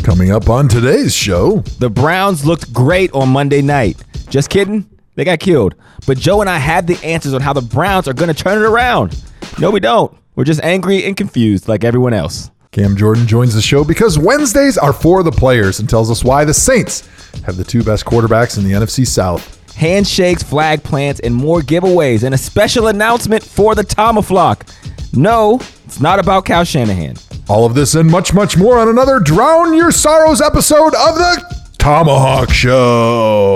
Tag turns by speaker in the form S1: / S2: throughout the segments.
S1: Coming up on today's show,
S2: the Browns looked great on Monday night. Just kidding. They got killed. But Joe and I have the answers on how the Browns are going to turn it around. No, we don't. We're just angry and confused like everyone else.
S1: Cam Jordan joins the show because Wednesdays are for the players and tells us why the Saints have the two best quarterbacks in the NFC South.
S2: Handshakes, flag plants, and more giveaways, and a special announcement for the Tomahawk. No, it's not about Kyle Shanahan.
S1: All of this and much, much more on another Drown Your Sorrows episode of the Tomahawk Show.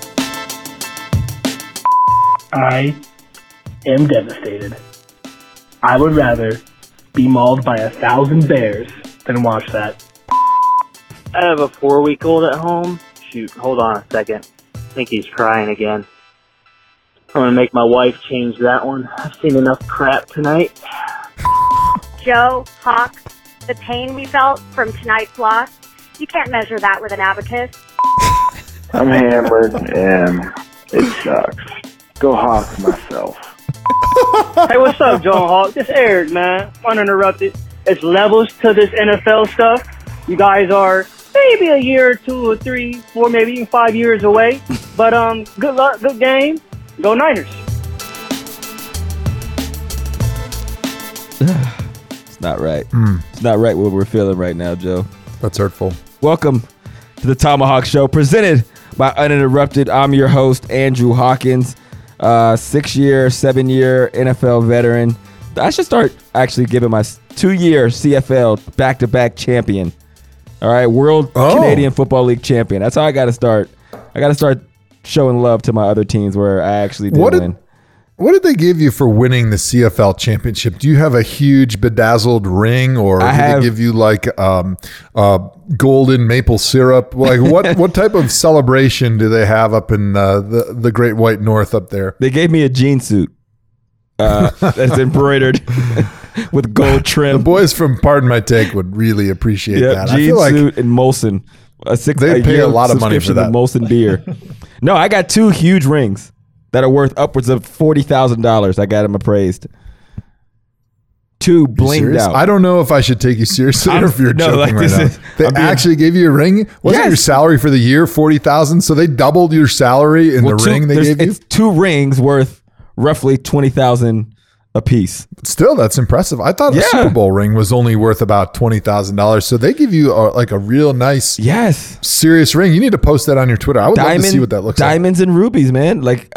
S3: I am devastated. I would rather be mauled by 1,000 bears than watch that.
S4: I have a 4-week-old at home. Shoot, hold on a second. I think he's crying again. I'm going to make my wife change that one. I've seen enough crap tonight.
S5: Joe, Hawk, the pain we felt from tonight's loss, you can't measure that with an abacus.
S6: I'm hammered and it sucks. Go Hawk myself.
S4: Hey, what's up, John Hawk? This Eric, man. Uninterrupted. It's levels to this NFL stuff. You guys are maybe a year or 2 or 3, 4, maybe even 5 years away. But good luck, good game. Go Niners.
S2: It's not right. It's not right what we're feeling right now, Joe.
S1: That's hurtful.
S2: Welcome to the Tomahawk Show, presented by Uninterrupted. I'm your host, Andrew Hawkins, 6-year, 7-year NFL veteran. I should start actually giving my 2-year CFL back-to-back champion. All right, World Canadian Football League champion. That's how I got to start. I got to start showing love to my other teams where I actually did win.
S1: What did they give you for winning the CFL championship? Do you have a huge bedazzled ring, or did they give you like golden maple syrup? Like what type of celebration do they have up in the Great White North up there?
S2: They gave me a jean suit that's embroidered with gold trim.
S1: The boys from Pardon My Take would really appreciate that.
S2: Jean
S1: I feel like
S2: suit and Molson.
S1: They pay a lot of money for that.
S2: Molson beer. No, I got 2 huge rings that are worth upwards of $40,000. I got them appraised. 2 blinged out.
S1: I don't know if I should take you seriously or if you're joking right now. They actually gave you a ring? Wasn't your salary for the year $40,000? So they doubled your salary in the ring they gave you?
S2: It's 2 rings worth roughly $20,000 a piece.
S1: Still, that's impressive. I thought a Super Bowl ring was only worth about $20,000. So they give you a real nice, serious ring. You need to post that on your Twitter. I would love to see what that looks like.
S2: Diamonds and rubies, man. Like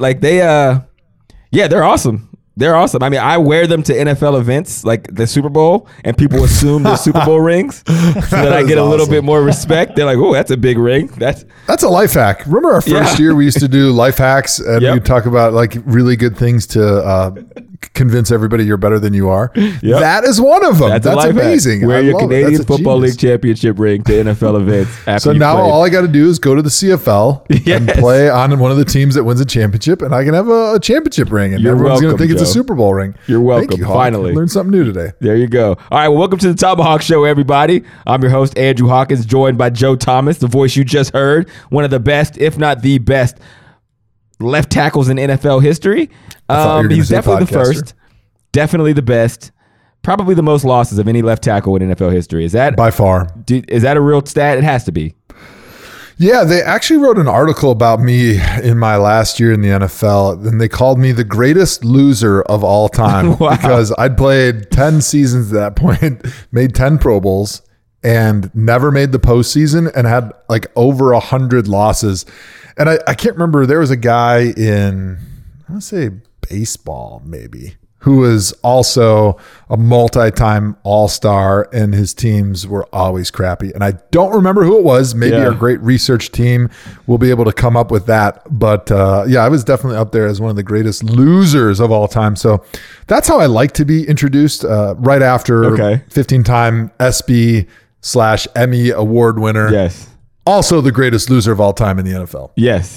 S2: they're awesome. They're awesome. I mean, I wear them to NFL events like the Super Bowl, and people assume they're Super Bowl rings so that I get a little bit more respect. They're like, oh, that's a big ring. That's
S1: a life hack. Remember our first year we used to do life hacks, and we'd talk about like really good things to convince everybody you're better than you are. That is one of them. That's amazing.
S2: Hack. Wear your Canadian Football League championship ring to NFL events.
S1: So now all I got to do is go to the CFL and play on one of the teams that wins a championship, and I can have a championship ring, and everyone's going to think it's a Super Bowl ring.
S2: You're welcome.
S1: Thank you, Hawk.
S2: Finally.
S1: I learned something new today.
S2: There you go. All right, well, welcome to the Tomahawk Show, everybody. I'm your host, Andrew Hawkins, joined by Joe Thomas, the voice you just heard, one of the best, if not the best, left tackles in NFL history. He's definitely the first. Definitely the best. Probably the most losses of any left tackle in NFL history. Is that
S1: by far?
S2: Is that a real stat? It has to be.
S1: Yeah, they actually wrote an article about me in my last year in the NFL, and they called me the greatest loser of all time because I'd played 10 seasons at that point, made 10 Pro Bowls, and never made the postseason, and had like over 100 losses. And I can't remember. There was a guy in, I want to say baseball, maybe, who was also a multi-time all-star, and his teams were always crappy. And I don't remember who it was. Maybe our great research team will be able to come up with that. But I was definitely up there as one of the greatest losers of all time. So that's how I like to be introduced, right after 15-time ESPY/Emmy award winner.
S2: Yes.
S1: Also the greatest loser of all time in the NFL.
S2: Yes.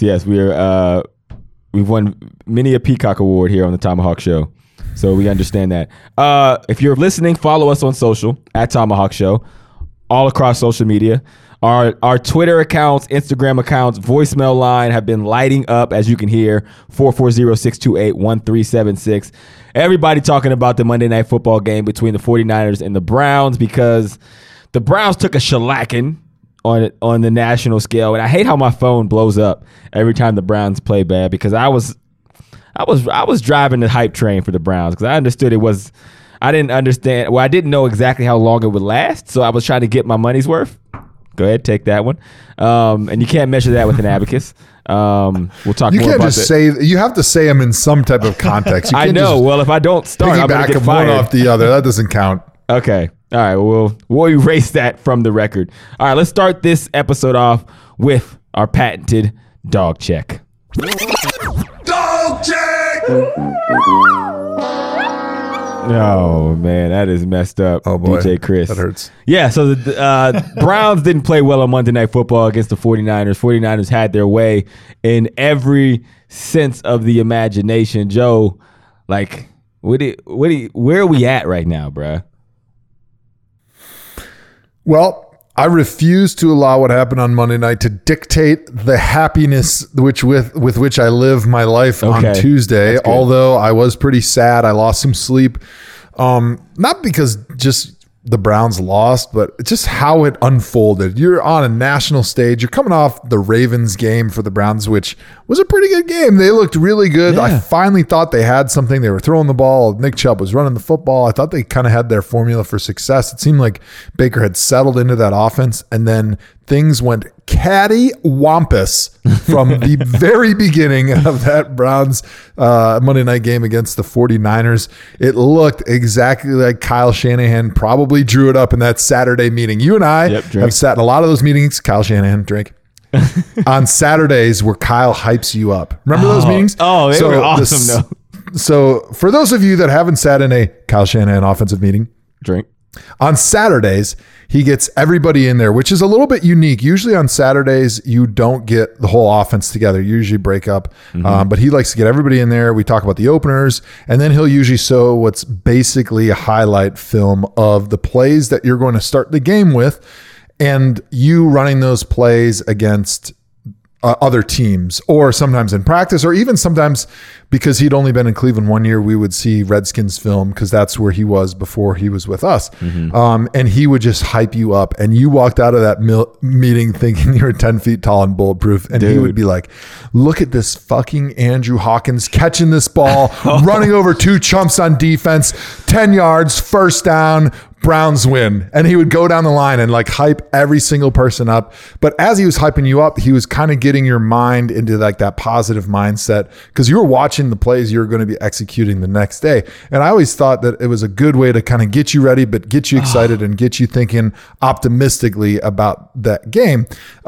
S2: We've won many a Peacock Award here on the Tomahawk Show. So we understand that. If you're listening, follow us on social at Tomahawk Show, all across social media. Our Twitter accounts, Instagram accounts, voicemail line have been lighting up, as you can hear, 440-628-1376. Everybody talking about the Monday Night Football game between the 49ers and the Browns because the Browns took a shellacking on the national scale, and I hate how my phone blows up every time the Browns play bad because I was driving the hype train for the Browns because I understood it was. I didn't understand. Well, I didn't know exactly how long it would last, so I was trying to get my money's worth. Go ahead, take that one. And you can't measure that with an abacus. We'll talk.
S1: You
S2: more
S1: can't
S2: about
S1: just
S2: that.
S1: say. You have to say them in some type of context. You
S2: I
S1: can't
S2: know.
S1: just
S2: Well, if I don't start, I'm gonna
S1: piggyback
S2: get
S1: of
S2: fired.
S1: one off the other. That doesn't count.
S2: Okay. All right. We'll erase that from the record. All right. Let's start this episode off with our patented dog check.
S7: Dog check!
S2: Oh, man. That is messed up.
S1: Oh, boy.
S2: DJ Chris.
S1: That hurts.
S2: Yeah. So the Browns didn't play well on Monday Night Football against the 49ers. 49ers had their way in every sense of the imagination. Joe, like, where are we at right now, bruh?
S1: Well, I refuse to allow what happened on Monday night to dictate the happiness with which I live my life on Tuesday. Although I was pretty sad, I lost some sleep. Not because just the Browns lost, but just how it unfolded. You're on a national stage. You're coming off the Ravens game for the Browns, which was a pretty good game. They looked really good.
S2: Yeah.
S1: I finally thought they had something. They were throwing the ball. Nick Chubb was running the football. I thought they kind of had their formula for success. It seemed like Baker had settled into that offense, and then things went cattywampus from the very beginning of that Browns Monday night game against the 49ers. It looked exactly like Kyle Shanahan probably drew it up in that Saturday meeting. You and I have sat in a lot of those meetings. Kyle Shanahan, drink. On Saturdays where Kyle hypes you up. Remember those meetings?
S2: Oh, they were awesome, though.
S1: So for those of you that haven't sat in a Kyle Shanahan offensive meeting,
S2: Drink.
S1: on Saturdays, he gets everybody in there, which is a little bit unique. Usually on Saturdays, you don't get the whole offense together. You usually break up. But he likes to get everybody in there. We talk about the openers, and then he'll usually show what's basically a highlight film of the plays that you're going to start the game with, and you running those plays against other teams, or sometimes in practice, or even sometimes because he'd only been in Cleveland 1 year, we would see Redskins film because that's where he was before he was with us. And he would just hype you up, and you walked out of that meeting thinking you were 10 feet tall and bulletproof. And he would be like, look at this fucking Andrew Hawkins catching this ball, running over two chumps on defense, 10 yards, first down, Browns win. And he would go down the line and like hype every single person up. But as he was hyping you up, he was kind of getting your mind into like that positive mindset because you were watching the plays you were going to be executing the next day. And I always thought that it was a good way to kind of get you ready, but get you excited and get you thinking optimistically about that game.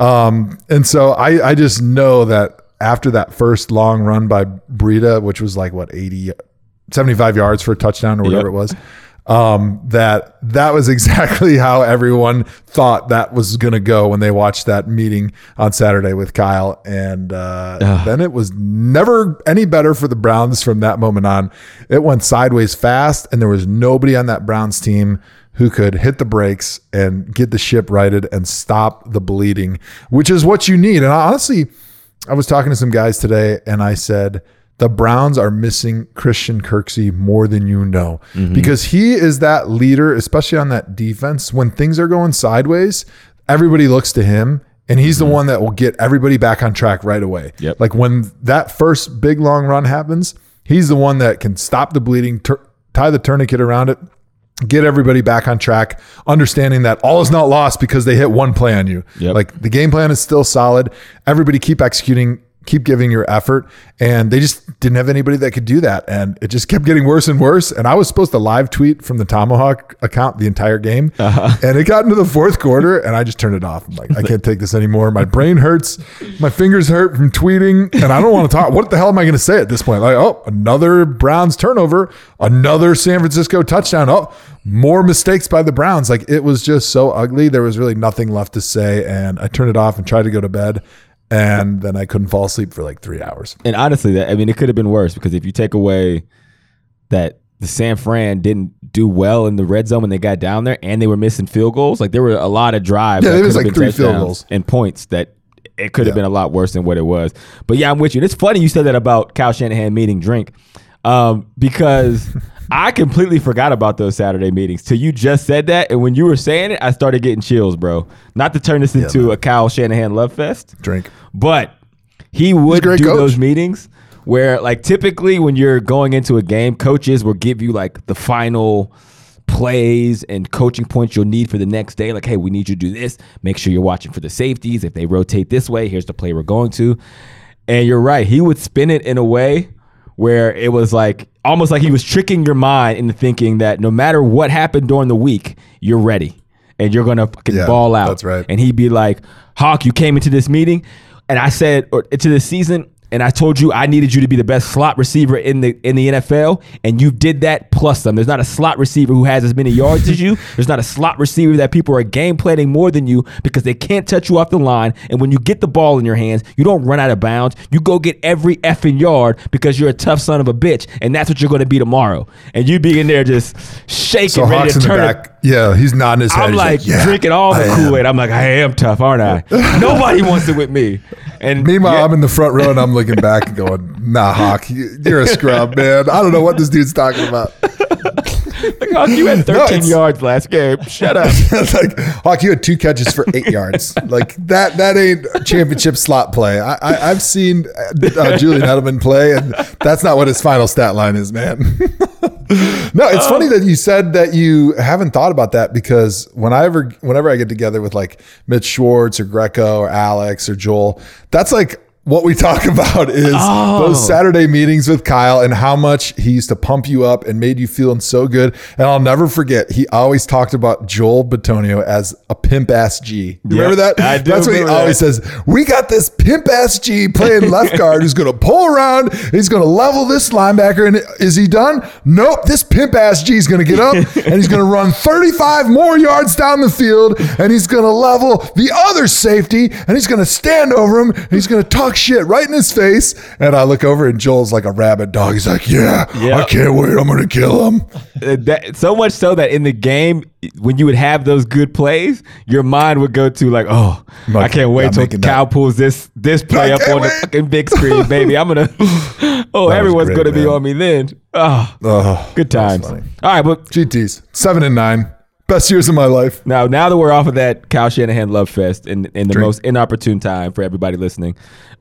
S1: And so I just know that after that first long run by Breida, which was like 75 yards for a touchdown or whatever it was, that was exactly how everyone thought that was going to go when they watched that meeting on Saturday with Kyle. And then it was never any better for the Browns from that moment on. It went sideways fast, and there was nobody on that Browns team who could hit the brakes and get the ship righted and stop the bleeding, which is what you need. And honestly, I was talking to some guys today, and I said, the Browns are missing Christian Kirksey more than you know, because he is that leader, especially on that defense. When things are going sideways, everybody looks to him, and he's the one that will get everybody back on track right away. Like when that first big long run happens, he's the one that can stop the bleeding, tie the tourniquet around it, get everybody back on track, understanding that all is not lost because they hit one play on you. Like the game plan is still solid. Everybody keep executing, keep giving your effort. And they just didn't have anybody that could do that. And it just kept getting worse and worse. And I was supposed to live tweet from the Tomahawk account the entire game. And it got into the fourth quarter, and I just turned it off. I'm like, I can't take this anymore. My brain hurts. My fingers hurt from tweeting. And I don't want to talk. What the hell am I going to say at this point? Like, oh, another Browns turnover, another San Francisco touchdown. Oh, more mistakes by the Browns. Like, it was just so ugly. There was really nothing left to say. And I turned it off and tried to go to bed. And then I couldn't fall asleep for like 3 hours.
S2: And honestly, it could have been worse, because if you take away that the San Fran didn't do well in the red zone when they got down there, and they were missing field goals, like there were a lot of drives.
S1: Yeah,
S2: there
S1: was like 3 field goals
S2: and points that it could have been a lot worse than what it was. But yeah, I'm with you. And it's funny you said that about Kyle Shanahan meeting drink, because I completely forgot about those Saturday meetings till you just said that. And when you were saying it, I started getting chills, bro. Not to turn this into a Kyle Shanahan love fest.
S1: Drink.
S2: But he would do those meetings where, like, typically when you're going into a game, coaches will give you, like, the final plays and coaching points you'll need for the next day. Like, hey, we need you to do this. Make sure you're watching for the safeties. If they rotate this way, here's the play we're going to. And you're right. He would spin it in a way where it was like almost like he was tricking your mind into thinking that no matter what happened during the week, you're ready and you're going to fucking ball out.
S1: That's right.
S2: And he'd be like, Hawk, you came into this meeting and I said, or into this season, and I told you I needed you to be the best slot receiver in the NFL, and you did that plus some. There's not a slot receiver who has as many yards as you. There's not a slot receiver that people are game planning more than you because they can't touch you off the line. And when you get the ball in your hands, you don't run out of bounds. You go get every effing yard because you're a tough son of a bitch, and that's what you're going to be tomorrow. And you be in there just shaking, ready
S1: Hawk's
S2: to turn
S1: in the back. Yeah, he's nodding his head.
S2: I'm like drinking all the Kool-Aid. I'm like, I am tough, aren't I? Nobody wants it with me. And
S1: meanwhile, I'm in the front row and I'm looking back and going, nah, Hawk, you're a scrub, man. I don't know what this dude's talking about.
S2: Like, Hawk, you had 13 yards last game. Shut up.
S1: Like, Hawk, you had 2 catches for 8 yards. Like, that ain't championship slot play. I've seen Julian Edelman play, and that's not what his final stat line is, man. No, it's funny that you said that you haven't thought about that, because whenever I get together with like Mitch Schwartz or Greco or Alex or Joel, that's like what we talk about is those Saturday meetings with Kyle and how much he used to pump you up and made you feeling so good. And I'll never forget, he always talked about Joel Bitonio as a pimp ass G. You remember that?
S2: I do.
S1: That's what he always says. We got this pimp ass G playing left guard who's going to pull around. He's going to level this linebacker. And is he done? Nope. This pimp ass G is going to get up and he's going to run 35 more yards down the field, and he's going to level the other safety, and he's going to stand over him, and he's going to talk shit right in his face. And I look over and Joel's like a rabid dog. He's like, I can't wait. I'm going to kill him.
S2: So much so that in the game, when you would have those good plays, your mind would go to like, I can't wait till Cal pulls this play up on the fucking big screen, baby. I'm going to, everyone's going to be on me then. Good times. All right, but
S1: GTs, 7 and 9. Best years of my life.
S2: Now that we're off of that Kyle Shanahan love fest in the most inopportune time for everybody listening,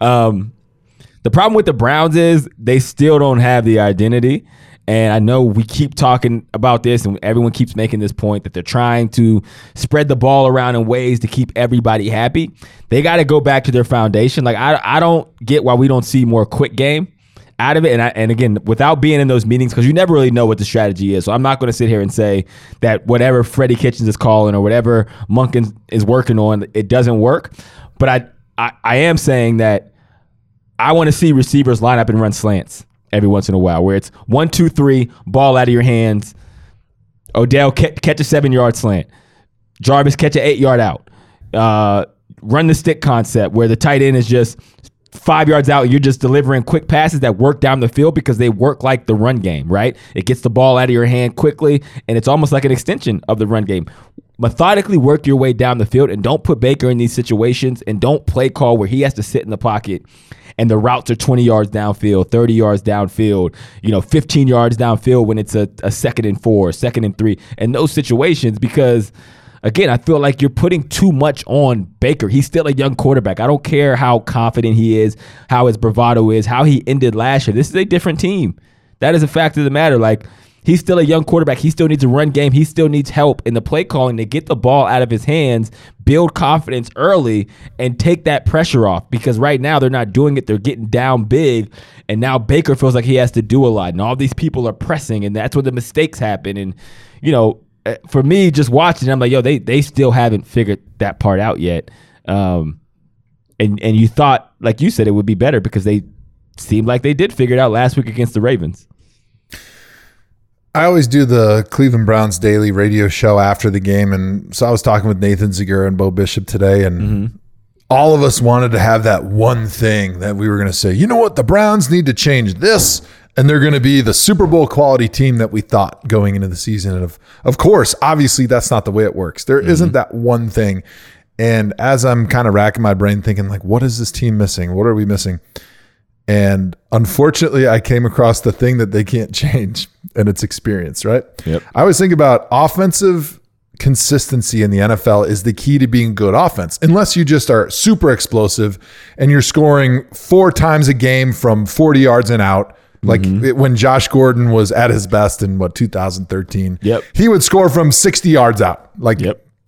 S2: the problem with the Browns is they still don't have the identity. And I know we keep talking about this and everyone keeps making this point that they're trying to spread the ball around in ways to keep everybody happy. They got to go back to their foundation. Like, I don't get why we don't see more quick game out of it. And again, without being in those meetings, because you never really know what the strategy is. So I'm not going to sit here and say that whatever Freddie Kitchens is calling or whatever Monken is working on, it doesn't work. But I am saying that I want to see receivers line up and run slants every once in a while, where it's 1, 2, 3, ball out of your hands. Odell catch a 7-yard slant. Jarvis catch an 8-yard out. Run the stick concept where the tight end is just 5 yards out and you're just delivering quick passes that work down the field because they work like the run game, right? It gets the ball out of your hand quickly, and it's almost like an extension of the run game. Methodically work your way down the field and don't put Baker in these situations, and don't play call where he has to sit in the pocket and the routes are 20 yards downfield, 30 yards downfield, 15 yards downfield when it's a 2nd and 4, 2nd and 3, and those situations, because again, I feel like you're putting too much on Baker. He's still a young quarterback. I don't care how confident he is, how his bravado is, how he ended last year. This is a different team. That is a fact of the matter. Like, he's still a young quarterback. He still needs a run game. He still needs help in the play calling to get the ball out of his hands, build confidence early, and take that pressure off. Because right now they're not doing it. They're getting down big, and now Baker feels like he has to do a lot. And all these people are pressing, and that's where the mistakes happen. And, for me, just watching, I'm like, they still haven't figured that part out yet. And you thought, like you said, it would be better because they seemed like they did figure it out last week against the Ravens.
S1: I always do the Cleveland Browns daily radio show after the game. And so I was talking with Nathan Zegura and Bo Bishop today, and all of us wanted to have that one thing that we were going to say, you know what, the Browns need to change this, and they're going to be the Super Bowl quality team that we thought going into the season. And of course, obviously that's not the way it works. There isn't that one thing. And as I'm kind of racking my brain thinking, like, what is this team missing? What are we missing? And unfortunately, I came across the thing that they can't change, and it's experience, right?
S2: Yep.
S1: I always think about offensive consistency in the NFL is the key to being good offense, unless you just are super explosive and you're scoring 4 times a game from 40 yards and out. Like when Josh Gordon was at his best in 2013, he would score from 60 yards out. Like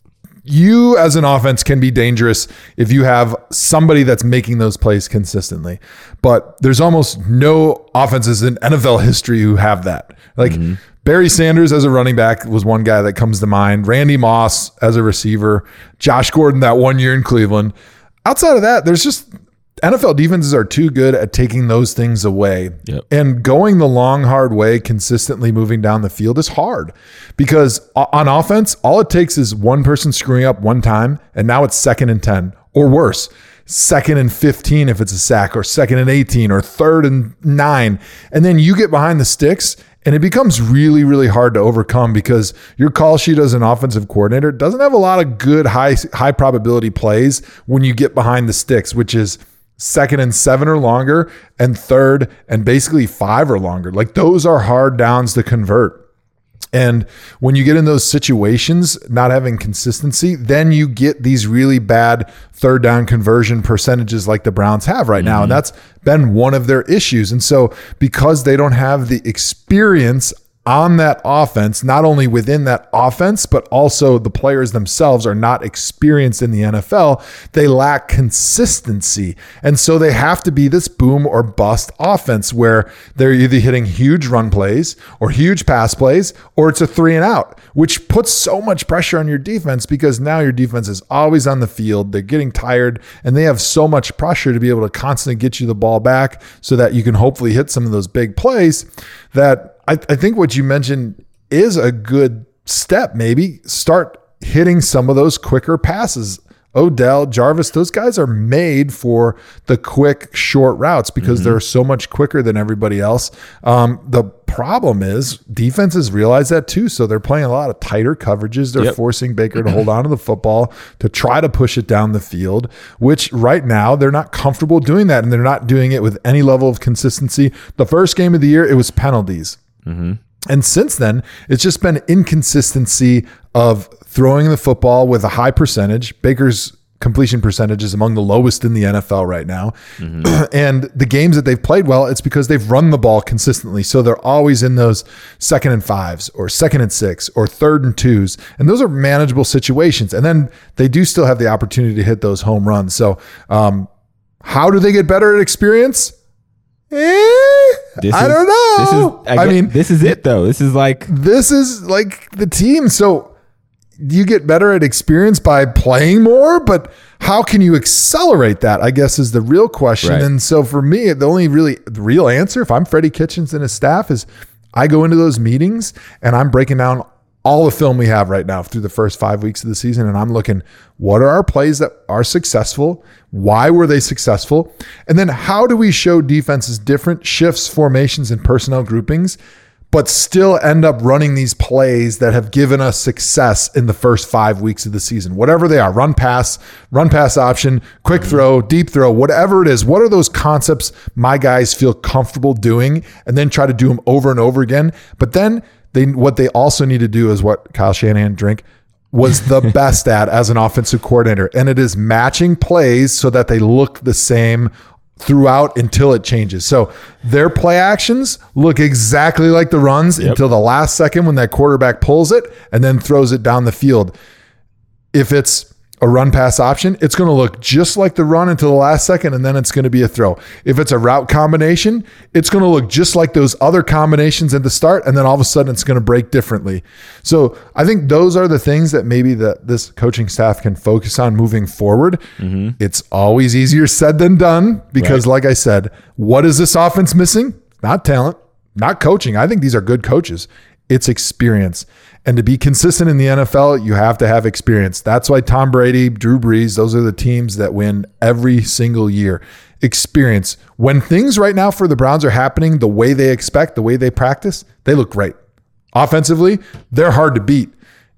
S1: you as an offense can be dangerous if you have somebody that's making those plays consistently. But there's almost no offenses in NFL history who have that. Like Barry Sanders as a running back was one guy that comes to mind. Randy Moss as a receiver. Josh Gordon that one year in Cleveland. Outside of that, there's just NFL defenses are too good at taking those things away. And going the long, hard way, consistently moving down the field is hard because on offense, all it takes is one person screwing up one time, and now it's 2nd and 10 or worse. 2nd and 15 if it's a sack, or 2nd and 18 or 3rd and 9. And then you get behind the sticks and it becomes really, really hard to overcome because your call sheet as an offensive coordinator doesn't have a lot of good high probability plays when you get behind the sticks, which is 2nd and 7 or longer, and 3rd and basically 5 or longer. Like those are hard downs to convert. And when you get in those situations, not having consistency, then you get these really bad 3rd down conversion percentages like the Browns have right now. And that's been one of their issues. And so because they don't have the experience on that offense, not only within that offense, but also the players themselves are not experienced in the NFL. They lack consistency. And so they have to be this boom or bust offense where they're either hitting huge run plays or huge pass plays, or it's a 3 and out, which puts so much pressure on your defense because now your defense is always on the field. They're getting tired and they have so much pressure to be able to constantly get you the ball back so that you can hopefully hit some of those big plays that I think what you mentioned is a good step. Maybe start hitting some of those quicker passes. Odell, Jarvis, those guys are made for the quick, short routes because they're so much quicker than everybody else. The problem is defenses realize that too. So they're playing a lot of tighter coverages. They're forcing Baker to hold on to the football, to try to push it down the field, which right now they're not comfortable doing that. And they're not doing it with any level of consistency. The first game of the year, it was penalties. And since then, it's just been inconsistency of throwing the football with a high percentage. Baker's completion percentage is among the lowest in the NFL right now. And the games that they've played well, it's because they've run the ball consistently. So they're always in those 2nd and 5s or 2nd and 6 or 3rd and 2s. And those are manageable situations. And then they do still have the opportunity to hit those home runs. So how do they get better at experience? I don't know.
S2: This is it though. This is like
S1: the team. So you get better at experience by playing more, but how can you accelerate that, I guess, is the real question. Right. And so for me, the only the real answer, if I'm Freddie Kitchens and his staff, is I go into those meetings and I'm breaking down all the film we have right now through the first 5 weeks of the season. And I'm looking, what are our plays that are successful? Why were they successful? And then how do we show defenses different shifts, formations, and personnel groupings, but still end up running these plays that have given us success in the first 5 weeks of the season, whatever they are, run pass option, quick throw, deep throw, whatever it is. What are those concepts my guys feel comfortable doing, and then try to do them over and over again? But then what they also need to do is what Kyle Shanahan was the best at as an offensive coordinator. And it is matching plays so that they look the same throughout until it changes. So their play actions look exactly like the runs until the last second when that quarterback pulls it and then throws it down the field. If it's a run pass option, it's going to look just like the run until the last second, and then it's going to be a throw. If it's a route combination, it's going to look just like those other combinations at the start, and then all of a sudden it's going to break differently. So I think those are the things that maybe this coaching staff can focus on moving forward. It's always easier said than done because, like I said, what is this offense missing? Not talent, not coaching. I think these are good coaches. It's experience. And to be consistent in the NFL, you have to have experience. That's why Tom Brady, Drew Brees, those are the teams that win every single year. Experience. When things right now for the Browns are happening the way they expect, the way they practice, they look great. Offensively, they're hard to beat.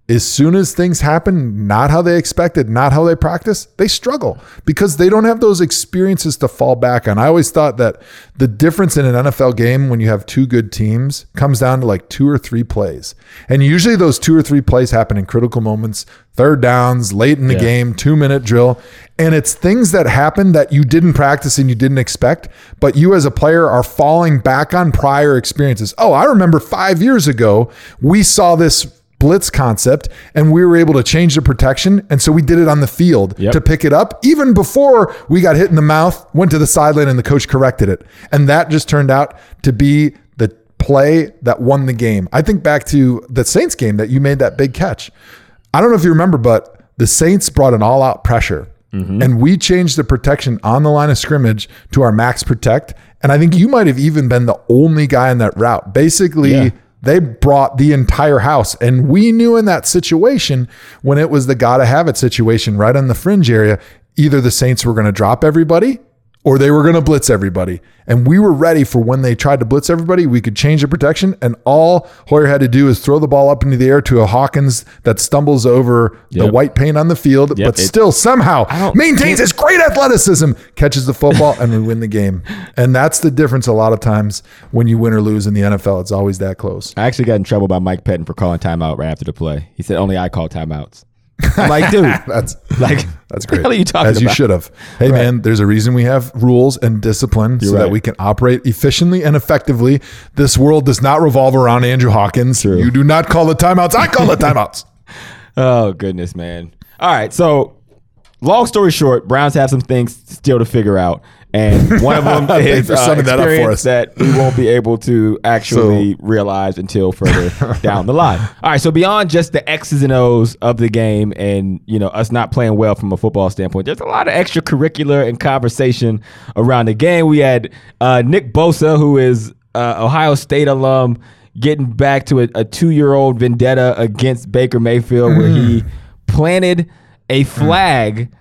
S1: as soon as things happen, not how they expected, not how they practice, they struggle because they don't have those experiences to fall back on. I always thought that the difference in an NFL game when you have two good teams comes down to like 2 or 3 plays. And usually those 2 or 3 plays happen in critical moments, third downs, late in the game, 2-minute drill. And it's things that happen that you didn't practice and you didn't expect, but you as a player are falling back on prior experiences. Oh, I remember 5 years ago, we saw this blitz concept and we were able to change the protection. And so we did it on the field to pick it up even before we got hit in the mouth, went to the sideline and the coach corrected it. And that just turned out to be the play that won the game. I think back to the Saints game that you made that big catch. I don't know if you remember, but the Saints brought an all out pressure and we changed the protection on the line of scrimmage to our max protect. And I think you might have even been the only guy in that route. Basically, they brought the entire house. And we knew in that situation, when it was the gotta have it situation right on the fringe area, either the Saints were going to drop everybody or they were going to blitz everybody. And we were ready for when they tried to blitz everybody, we could change the protection. And all Hoyer had to do is throw the ball up into the air to a Hawkins that stumbles over the white paint on the field, but still somehow maintains his great athleticism, catches the football, and we win the game. And that's the difference a lot of times when you win or lose in the NFL. It's always that close.
S2: I actually got in trouble by Mike Pettin for calling timeout right after the play. He said, only I call timeouts. I'm like, dude,
S1: that's
S2: great.
S1: What
S2: the hell are you talking
S1: As
S2: about?
S1: you should have. Hey, man, there's a reason we have rules and discipline so that we can operate efficiently and effectively. This world does not revolve around Andrew Hawkins. True. You do not call the timeouts. I call the timeouts.
S2: Oh, goodness, man. All right. So, long story short, Browns have some things still to figure out. And one of them is experience that we won't be able to actually realize until further down the line. All right, so beyond just the X's and O's of the game and, you know, us not playing well from a football standpoint, there's a lot of extracurricular and conversation around the game. We had Nick Bosa, who is Ohio State alum, getting back to a 2-year-old vendetta against Baker Mayfield where he planted a flag,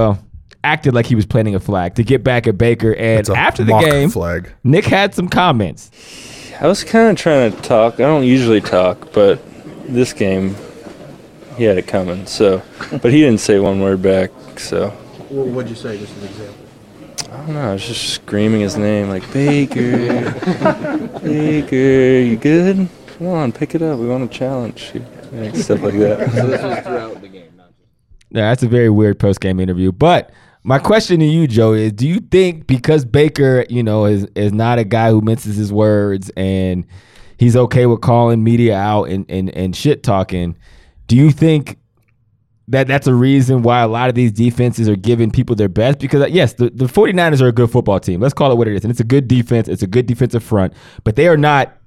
S2: acted like he was planting a flag to get back at Baker. And after the game, Nick had some comments.
S8: I was kind of trying to talk. I don't usually talk, but this game, he had it coming. So, but he didn't say one word back. So,
S9: what'd you say? Just an example.
S8: I don't know. I was just screaming his name like Baker, Baker. You good? Come on, pick it up. We want a challenge. Like, stuff like that.
S9: So this was throughout the game, not just.
S2: Yeah, that's a very weird post-game interview. But my question to you, Joe, is do you think because Baker, you know, is not a guy who minces his words and he's okay with calling media out and shit talking, do you think that that's a reason why a lot of these defenses are giving people their best? Because, yes, the 49ers are a good football team. Let's call it what it is. And it's a good defense. It's a good defensive front. But they are not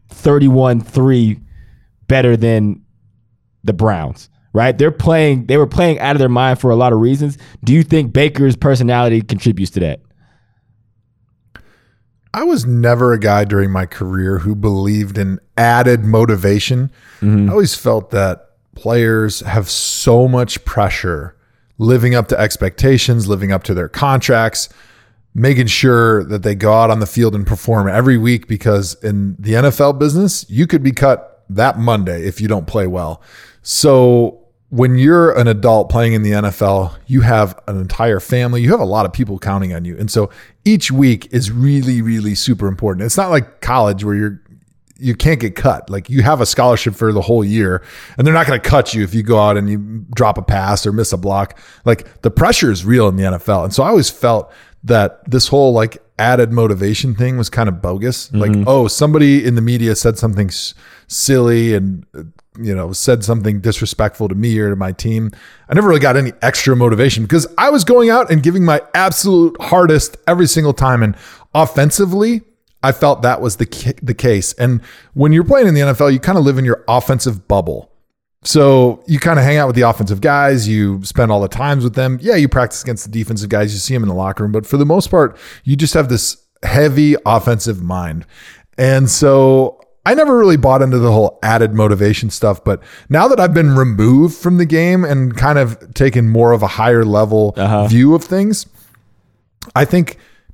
S2: 31-3 better than the Browns. Right? They were playing out of their mind for a lot of reasons. Do you think Baker's personality contributes to that?
S1: I was never a guy during my career who believed in added motivation. I always felt that players have so much pressure living up to expectations, living up to their contracts, making sure that they go out on the field and perform every week, because in the NFL business, you could be cut that Monday if you don't play well. So when you're an adult playing in the NFL, you have an entire family. You have a lot of people counting on you. And so each week is really, really super important. It's not like college where you can't get cut. Like, you have a scholarship for the whole year and they're not going to cut you if you go out and you drop a pass or miss a block. Like, the pressure is real in the NFL. And so I always felt that this whole like added motivation thing was kind of bogus. Like, oh, somebody in the media said something silly and, you know, said something disrespectful to me or to my team. I never really got any extra motivation because I was going out and giving my absolute hardest every single time. And offensively, I felt that was the case. And when you're playing in the NFL, you kind of live in your offensive bubble. So you kind of hang out with the offensive guys. You spend all the times with them. Yeah, you practice against the defensive guys. You see them in the locker room. But for the most part, you just have this heavy offensive mind. And so I never really bought into the whole added motivation stuff. But now that I've been removed from the game and kind of taken more of a higher level view of things, I think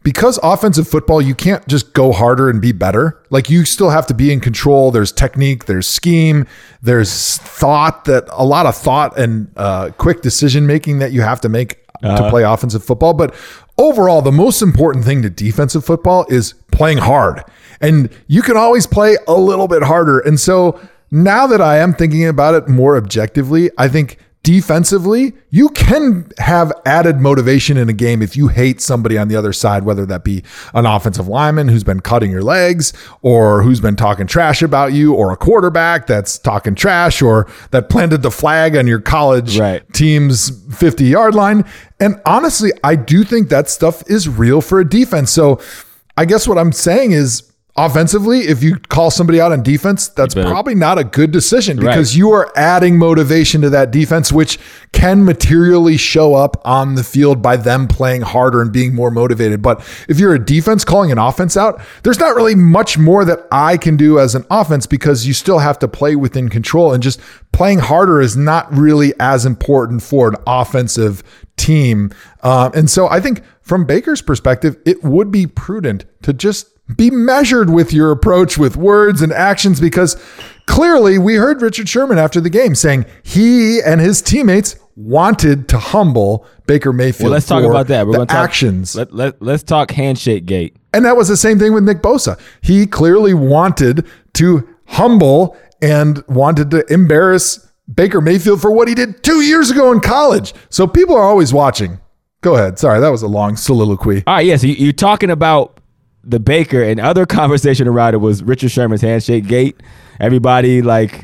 S1: because offensive football, you can't just go harder and be better. Like, you still have to be in control. There's technique, there's scheme, there's a lot of thought and quick decision making that you have to make to play offensive football. But overall, the most important thing to defensive football is playing hard. And you can always play a little bit harder. And so now that I am thinking about it more objectively, I think defensively, you can have added motivation in a game if you hate somebody on the other side, whether that be an offensive lineman who's been cutting your legs, or who's been talking trash about you, or a quarterback that's talking trash, or that planted the flag on your college team's 50-yard line. And honestly, I do think that stuff is real for a defense. So I guess what I'm saying is, offensively, if you call somebody out on defense, that's probably not a good decision, because you are adding motivation to that defense, which can materially show up on the field by them playing harder and being more motivated. But if you're a defense calling an offense out, there's not really much more that I can do as an offense, because you still have to play within control, and just playing harder is not really as important for an offensive team. And so I think from Baker's perspective, it would be prudent to just be measured with your approach with words and actions, because clearly we heard Richard Sherman after the game saying he and his teammates wanted to humble Baker Mayfield.
S2: Well, let's talk about that. We're going to talk
S1: actions.
S2: Let's talk handshake gate.
S1: And that was the same thing with Nick Bosa. He clearly wanted to humble and wanted to embarrass Baker Mayfield for what he did 2 years ago in college. So people are always watching. Go ahead. Sorry, that was a long soliloquy.
S2: All right, yes, you're talking about the Baker, and other conversation around it was Richard Sherman's handshake gate. Everybody,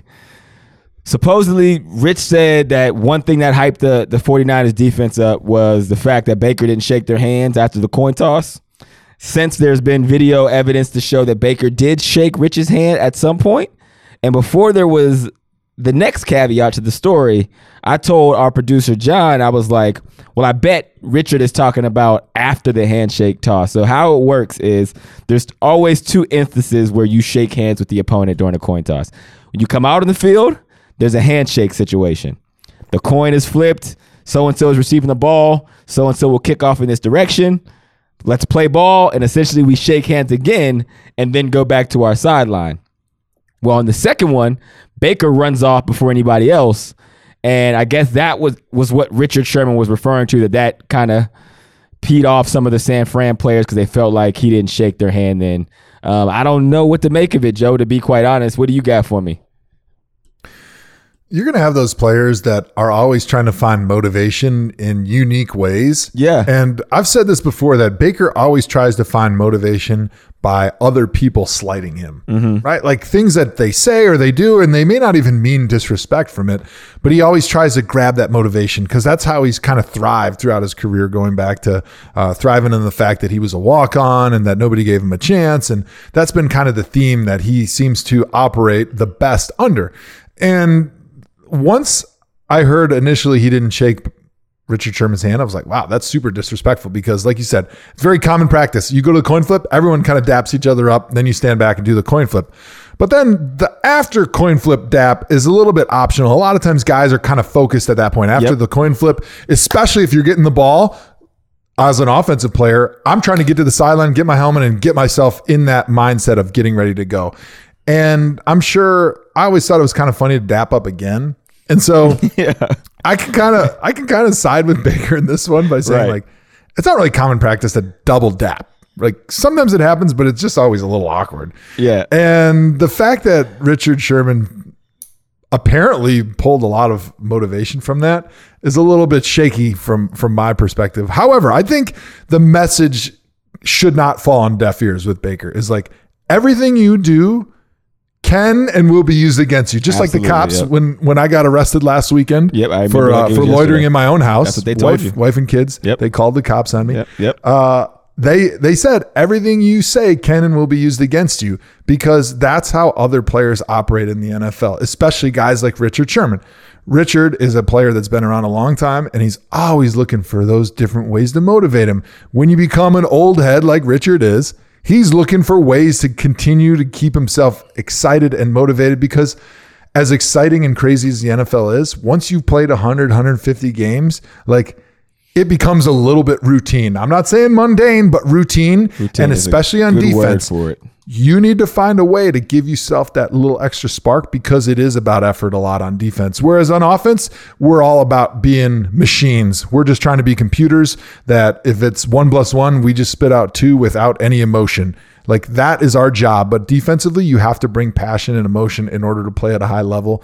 S2: supposedly Rich said that one thing that hyped the 49ers defense up was the fact that Baker didn't shake their hands after the coin toss. Since there's been video evidence to show that Baker did shake Rich's hand at some point, and before there was the next caveat to the story, I told our producer John, I was like, well, I bet Richard is talking about after the handshake toss. So how it works is there's always two instances where you shake hands with the opponent during a coin toss. When you come out on the field, there's a handshake situation. The coin is flipped. So-and-so is receiving the ball. So-and-so will kick off in this direction. Let's play ball. And essentially we shake hands again and then go back to our sideline. Well, on the second one, Baker runs off before anybody else. And I guess that was what Richard Sherman was referring to, that kind of peed off some of the San Fran players because they felt like he didn't shake their hand then. I don't know what to make of it, Joe, to be quite honest. What do you got for me?
S1: You're going to have those players that are always trying to find motivation in unique ways.
S2: Yeah.
S1: And I've said this before, that Baker always tries to find motivation by other people slighting him, right? Like things that they say or they do, and they may not even mean disrespect from it, but he always tries to grab that motivation, because that's how he's kind of thrived throughout his career, going back to thriving in the fact that he was a walk-on and that nobody gave him a chance. And that's been kind of the theme that he seems to operate the best under. And once I heard initially he didn't shake Richard Sherman's hand, I was like, wow, that's super disrespectful, because like you said, it's very common practice. You go to the coin flip, everyone kind of daps each other up, then you stand back and do the coin flip. But then the after coin flip dap is a little bit optional. A lot of times guys are kind of focused at that point. After the coin flip, especially if you're getting the ball, as an offensive player, I'm trying to get to the sideline, get my helmet, and get myself in that mindset of getting ready to go. And I'm sure I always thought it was kind of funny to dap up again. And so I can kind of side with Baker in this one by saying like, it's not really common practice to double dap. Like sometimes it happens, but it's just always a little awkward.
S2: Yeah.
S1: And the fact that Richard Sherman apparently pulled a lot of motivation from that is a little bit shaky from my perspective. However, I think the message should not fall on deaf ears with Baker. Is like, everything you do can and will be used against you. Just
S2: Absolutely,
S1: like the cops when I got arrested last weekend for loitering
S2: yesterday
S1: in my own house.
S2: That's what they told you.
S1: Wife and kids. They called the cops on me.
S2: Yep.
S1: They said everything you say can and will be used against you, because that's how other players operate in the NFL, especially guys like Richard Sherman. Richard is a player that's been around a long time, and he's always looking for those different ways to motivate him. When you become an old head like Richard is, he's looking for ways to continue to keep himself excited and motivated, because as exciting and crazy as the NFL is, once you've played 100, 150 games, like it becomes a little bit routine. I'm not saying mundane, but routine and especially on defense.
S2: For it.
S1: You need to find a way to give yourself that little extra spark because it is about effort a lot on defense. Whereas on offense, we're all about being machines. We're just trying to be computers that if it's 1 + 1, we just spit out 2 without any emotion. Like that is our job. But defensively, you have to bring passion and emotion in order to play at a high level.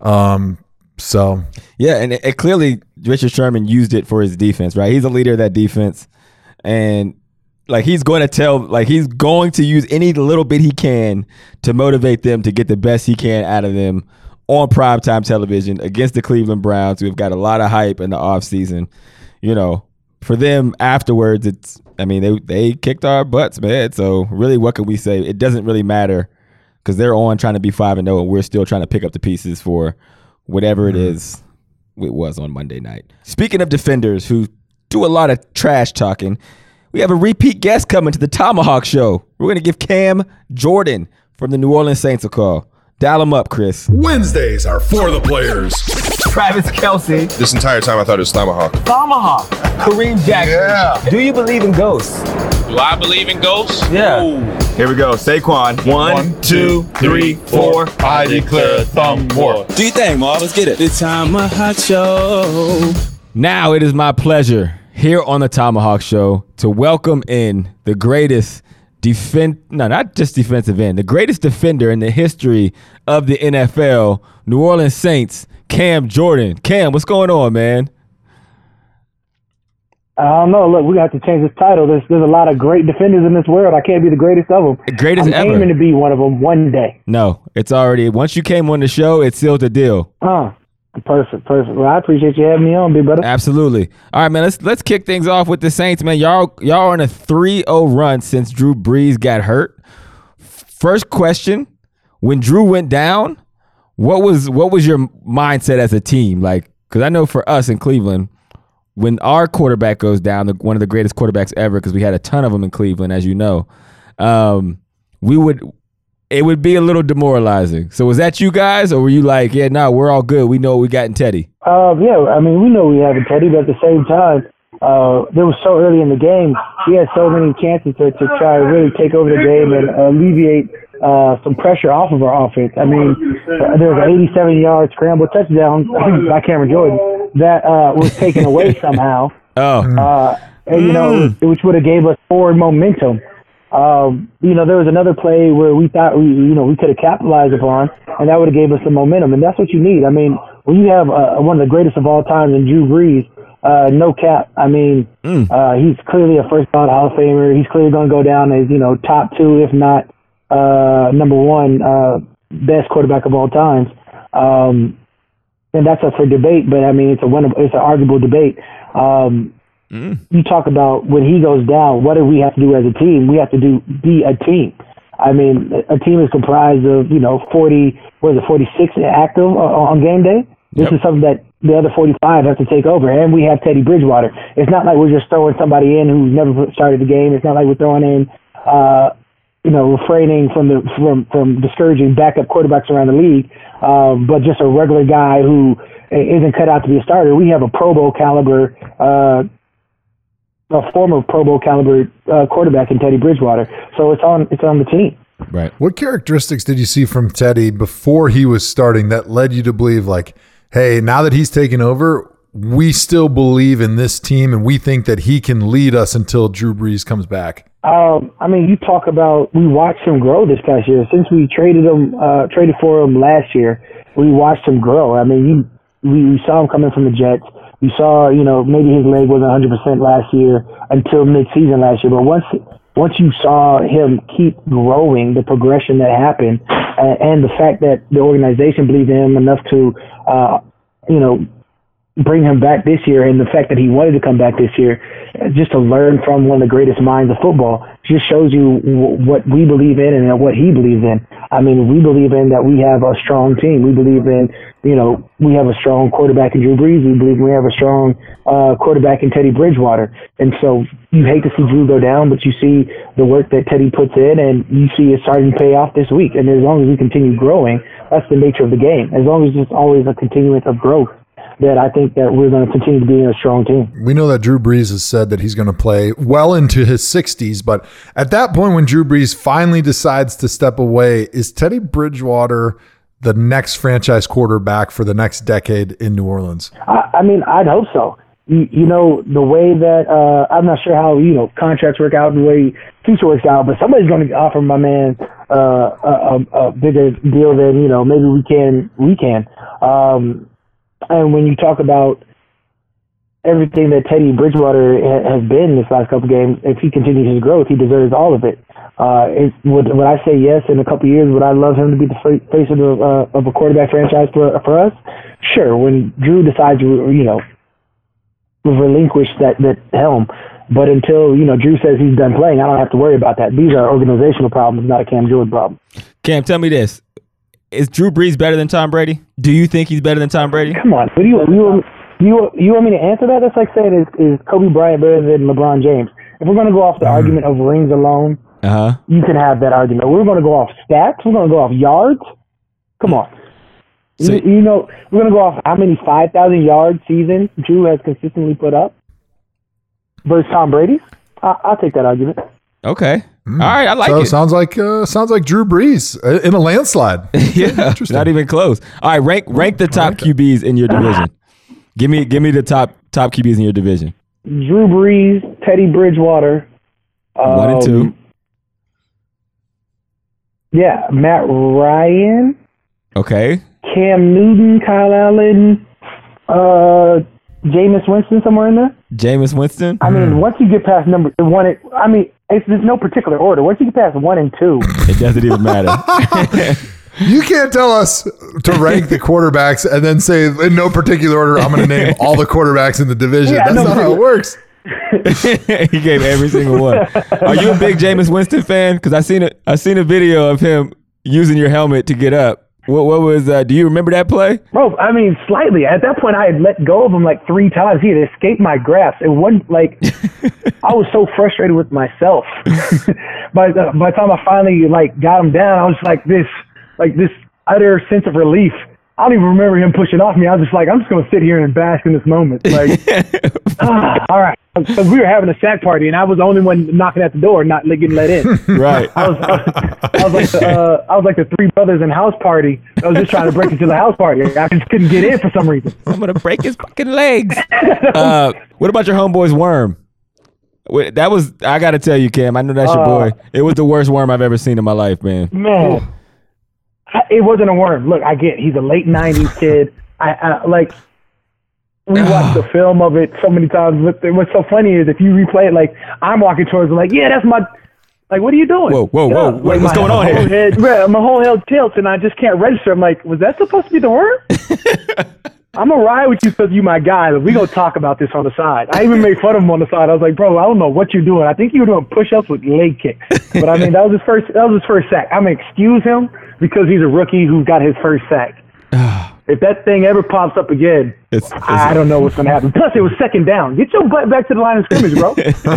S2: Yeah, and it clearly Richard Sherman used it for his defense, right? He's a leader of that defense, and like he's going to use any little bit he can to motivate them to get the best he can out of them on primetime television against the Cleveland Browns, who have got a lot of hype in the offseason. You know, for them afterwards, they kicked our butts, man. So really, what can we say? It doesn't really matter because they're on trying to be 5-0, and we're still trying to pick up the pieces for whatever it is it was on Monday night. Speaking of defenders who do a lot of trash talking, we have a repeat guest coming to the Tomahawk Show. We're going to give Cam Jordan from the New Orleans Saints a call. Dial him up, Chris.
S7: Wednesdays are for the players.
S10: Travis Kelce.
S11: This entire time I thought it was Tomahawk.
S10: Tomahawk. Kareem Jackson.
S7: Yeah.
S10: Do you believe in ghosts?
S12: Do I believe in ghosts?
S10: Yeah. Ooh. Here we go. Saquon. 1, 2, 3, 4.
S7: I declare thumb war.
S13: Do you think, Marv? Let's get it. The Tomahawk Show.
S2: Now it is my pleasure here on the Tomahawk Show to welcome in the greatest not just defensive end, the greatest defender in the history of the NFL, New Orleans Saints, Cam Jordan. Cam, what's going on, man?
S3: I don't know. Look, we have to change this title. There's a lot of great defenders in this world. I can't be the greatest of them.
S2: Greatest
S3: I'm
S2: ever.
S3: aiming to be one of them one day.
S2: No, it's already, once you came on the show, it sealed the deal.
S3: Perfect. Well, I appreciate you having me on, big brother.
S2: Absolutely. All right, man, let's kick things off with the Saints, man. Y'all are on a 3-0 run since Drew Brees got hurt. First question, when Drew went down, what was your mindset as a team? Like, because I know for us in Cleveland, when our quarterback goes down, one of the greatest quarterbacks ever, because we had a ton of them in Cleveland, as you know, it would be a little demoralizing. So was that you guys, or were you like, yeah, no, we're all good. We know what we got in Teddy?
S3: Yeah, I mean, we know we have in Teddy, but at the same time, there was so early in the game. We had so many chances to try to really take over the game and alleviate some pressure off of our offense. I mean, there was an 87-yard scramble touchdown by Cameron Jordan that was taken away somehow. Which would have gave us forward momentum. There was another play where we thought we could have capitalized upon, and that would have gave us some momentum, and that's what you need. I mean, when you have one of the greatest of all time in Drew Brees, no cap. I mean, he's clearly a first ballot Hall of Famer. He's clearly going to go down as top 2, if not number 1, best quarterback of all times. And that's up for debate, but I mean, it's an arguable debate. You talk about when he goes down, what do we have to do as a team? We have to be a team. I mean, a team is comprised of, 46 active on game day. This is something that the other 45 have to take over, and we have Teddy Bridgewater. It's not like we're just throwing somebody in who's never started the game. It's not like we're throwing in, refraining from discouraging backup quarterbacks around the league, but just a regular guy who isn't cut out to be a starter. We have a Pro Bowl caliber, a former Pro Bowl caliber quarterback in Teddy Bridgewater. So it's on the team.
S2: Right.
S1: What characteristics did you see from Teddy before he was starting that led you to believe, like, hey, now that he's taken over, we still believe in this team and we think that he can lead us until Drew Brees comes back?
S3: You talk about, we watched him grow this past year. Since we traded for him last year, we watched him grow. I mean, we saw him coming from the Jets. You saw, maybe his leg wasn't 100% last year until mid-season last year. But once you saw him keep growing, the progression that happened, and the fact that the organization believed in him enough to, bring him back this year, and the fact that he wanted to come back this year, just to learn from one of the greatest minds of football, just shows you what we believe in and what he believes in. I mean, we believe in that we have a strong team. We believe in, we have a strong quarterback in Drew Brees. We believe we have a strong quarterback in Teddy Bridgewater. And so you hate to see Drew go down, but you see the work that Teddy puts in, and you see it starting to pay off this week. And as long as we continue growing, that's the nature of the game. As long as it's always a continuance of growth. that I think that we're going to continue to be a strong team.
S1: We know that Drew Brees has said that he's going to play well into his 60s, but at that point when Drew Brees finally decides to step away, is Teddy Bridgewater the next franchise quarterback for the next decade in New Orleans?
S3: I mean, I'd hope so. You know, the way that I'm not sure how, contracts work out and the way future works out, but somebody's going to offer my man a bigger deal than, maybe we can. And when you talk about everything that Teddy Bridgewater has been this last couple of games, if he continues his growth, he deserves all of it. Would I say yes in a couple of years? Would I love him to be the face of a quarterback franchise for us? Sure. When Drew decides to, relinquish that helm. But until, Drew says he's done playing, I don't have to worry about that. These are organizational problems, not a Cam Jordan problem.
S2: Cam, tell me this. Is Drew Brees better than Tom Brady? Do you think he's better than Tom Brady?
S3: Come on. What do you want me to answer that? That's like saying, is Kobe Bryant better than LeBron James? If we're going to go off the argument of rings alone, you can have that argument. We're going to go off stats. We're going to go off yards. Come on. So, we're going to go off how many 5,000 yard seasons Drew has consistently put up versus Tom Brady's. I'll take that argument.
S2: Okay. All right, I like it.
S1: Sounds like Drew Brees in a landslide.
S2: Yeah, not even close. All right, rank the top QBs in your division. Give me the top QBs in your division.
S3: Drew Brees, Teddy Bridgewater.
S2: 1 and 2.
S3: Yeah, Matt Ryan.
S2: Okay.
S3: Cam Newton, Kyle Allen, Jameis Winston, somewhere in there.
S2: Jameis Winston?
S3: I mean, once you get past number 1, there's no particular order. Once you get past 1 and 2.
S2: It doesn't even matter.
S1: You can't tell us to rank the quarterbacks and then say, in no particular order, I'm going to name all the quarterbacks in the division. That's not how it works.
S2: He gave every single one. Are you a big Jameis Winston fan? Because I seen a video of him using your helmet to get up. What was? Do you remember that play?
S3: Bro, I mean, slightly. At that point, I had let go of him like 3 times. He had escaped my grasp. It wasn't like I was so frustrated with myself. By the time I finally got him down, I was like this utter sense of relief. I don't even remember him pushing off me. I was just like, I'm just going to sit here and bask in this moment. Like, all right. Because we were having a sack party, and I was the only one knocking at the door, not getting let in.
S2: Right.
S3: I was like the 3 brothers in house party. I was just trying to break into the house party. I just couldn't get in for some reason.
S2: I'm going to break his fucking legs. What about your homeboy's worm? That was, I got to tell you, Cam, I know that's your boy. It was the worst worm I've ever seen in my life, man.
S3: Man. It wasn't a worm. Look, I get he's a late 90s kid. We watched the film of it so many times. But what's so funny is if you replay it, I'm walking towards him yeah, that's my, what are you doing?
S2: Whoa. What's going on here?
S3: My whole head tilts and I just can't register. I'm like, was that supposed to be the worm? I'm going to ride with you because you my guy. But we going to talk about this on the side. I even made fun of him on the side. I was like, bro, I don't know what you're doing. I think you were doing push-ups with leg kicks. But I mean, that was his first sack. I'm going to excuse him because he's a rookie who got his first sack. If that thing ever pops up again, I don't know what's going to happen. Plus, it was second down. Get your butt back to the line of scrimmage, bro.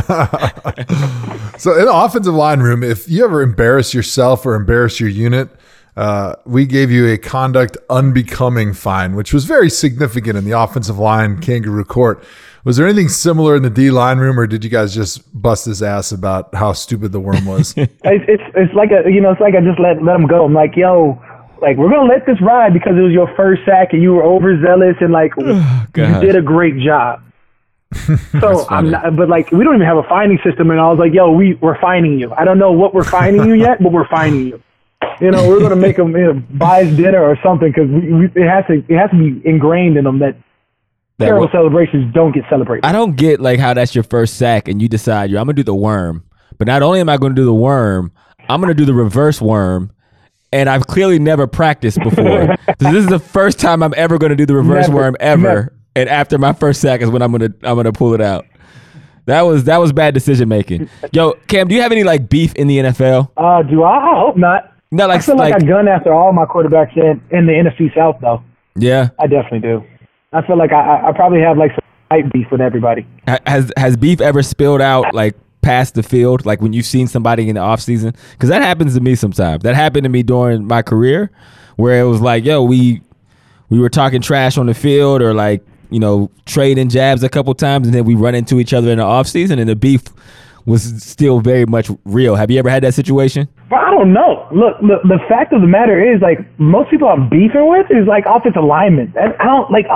S1: So in the offensive line room, if you ever embarrass yourself or embarrass your unit, we gave you a conduct unbecoming fine, which was very significant in the offensive line kangaroo court. Was there anything similar in the D line room, or did you guys just bust his ass about how stupid the worm was?
S3: It's like I just let him go. I'm like, yo, we're gonna let this ride because it was your first sack and you were overzealous and you did a great job. So I'm not, but we don't even have a fining system, and I was like, yo, we're fining you. I don't know what we're fining you yet, but we're fining you. We're going to make them buy us dinner or something because it has to be ingrained in them that terrible celebrations don't get celebrated.
S2: I don't get how that's your first sack and you decide I'm going to do the worm. But not only am I going to do the worm, I'm going to do the reverse worm. And I've clearly never practiced before. So this is the first time I'm ever going to do the reverse worm ever. Never. And after my first sack is when I'm going to pull it out. That was bad decision making. Yo, Cam, do you have any beef in the NFL?
S3: Do I? I hope not.
S2: No,
S3: I feel like I gun after all my quarterbacks in the NFC South, though.
S2: Yeah,
S3: I definitely do. I feel like I probably have some fight beef with everybody.
S2: Has beef ever spilled out past the field, when you've seen somebody in the off season? Because that happens to me sometimes. That happened to me during my career, where it was yo, we were talking trash on the field, or trading jabs a couple times, and then we run into each other in the offseason, and the beef was still very much real. Have you ever had that situation?
S3: But I don't know. Look, the fact of the matter is, like, most people I'm beefing with is like offensive linemen. And I don't like.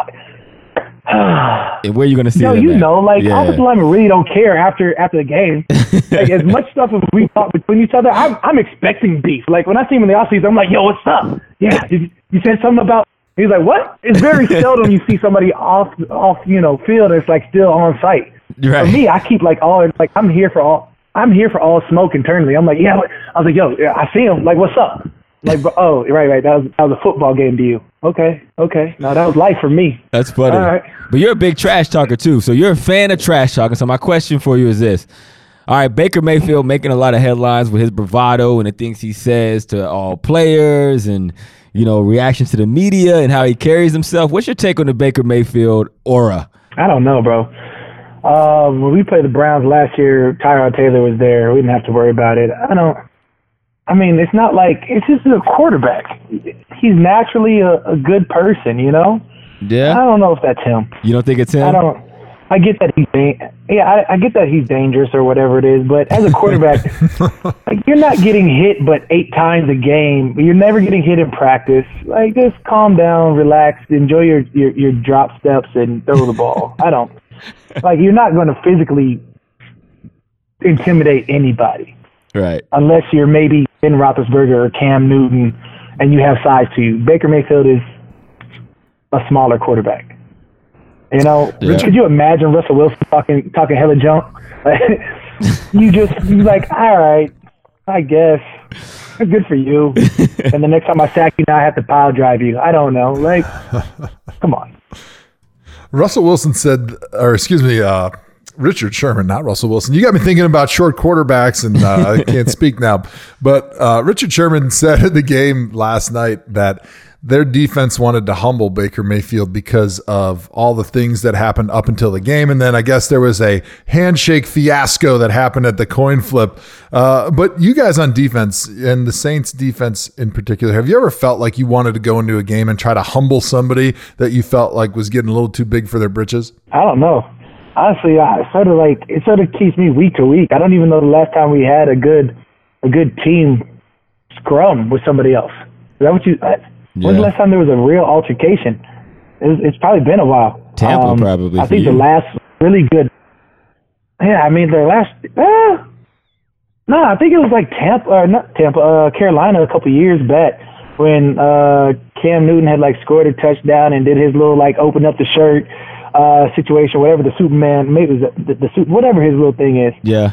S2: And where are you going to see that?
S3: Offensive linemen really don't care after the game. Like, as much stuff as we talk between each other, I'm expecting beef. Like, when I see him in the offseason, I'm like, yo, what's up? Yeah, you said something about. He's like, what? It's very seldom you see somebody off field that's like still on site.
S2: Right.
S3: For me, I keep I'm here for all smoke internally. I'm like, yeah. I was like, yo, I see him. Like, what's up? Like, oh, right. That was a football game to you. Okay. No, that was life for me.
S2: That's funny.
S3: All right.
S2: But you're a big trash talker too. So you're a fan of trash talking. So my question for you is this. All right, Baker Mayfield making a lot of headlines with his bravado and the things he says to all players and, reactions to the media and how he carries himself. What's your take on the Baker Mayfield aura?
S3: I don't know, bro. When we played the Browns last year, Tyrod Taylor was there. We didn't have to worry about it. It's not like it's just a quarterback. He's naturally a good person,
S2: Yeah.
S3: I don't know if that's him.
S2: You don't think it's him?
S3: I get that I get that he's dangerous or whatever it is, but as a quarterback, like, you're not getting hit but 8 times a game. You're never getting hit in practice. Like, just calm down, relax, enjoy your drop steps, and throw the ball. You're not going to physically intimidate anybody.
S2: Right.
S3: Unless you're maybe Ben Roethlisberger or Cam Newton and you have size to you. Baker Mayfield is a smaller quarterback. Could you imagine Russell Wilson talking hella junk? You're like, all right, I guess. Good for you. And the next time I sack you, now I have to pile drive you. I don't know. Like, come on.
S1: Russell Wilson said, Richard Sherman, not Russell Wilson. You got me thinking about short quarterbacks, and I can't speak now. But Richard Sherman said in the game last night that their defense wanted to humble Baker Mayfield because of all the things that happened up until the game. And then I guess there was a handshake fiasco that happened at the coin flip. But you guys on defense, and the Saints defense in particular, have you ever felt like you wanted to go into a game and try to humble somebody that you felt like was getting a little too big for their britches?
S3: I don't know. Honestly, it sort of keeps me week to week. I don't even know the last time we had a good team scrum with somebody else. Is that what you? When's the last time there was a real altercation? It's probably been a while.
S2: Tampa, probably.
S3: I think the last really good. Yeah, I mean the last. No, I think it was like Carolina a couple years back when Cam Newton had like scored a touchdown and did his little like open up the shirt situation, whatever the Superman, maybe it was the suit, whatever his little thing is.
S2: Yeah.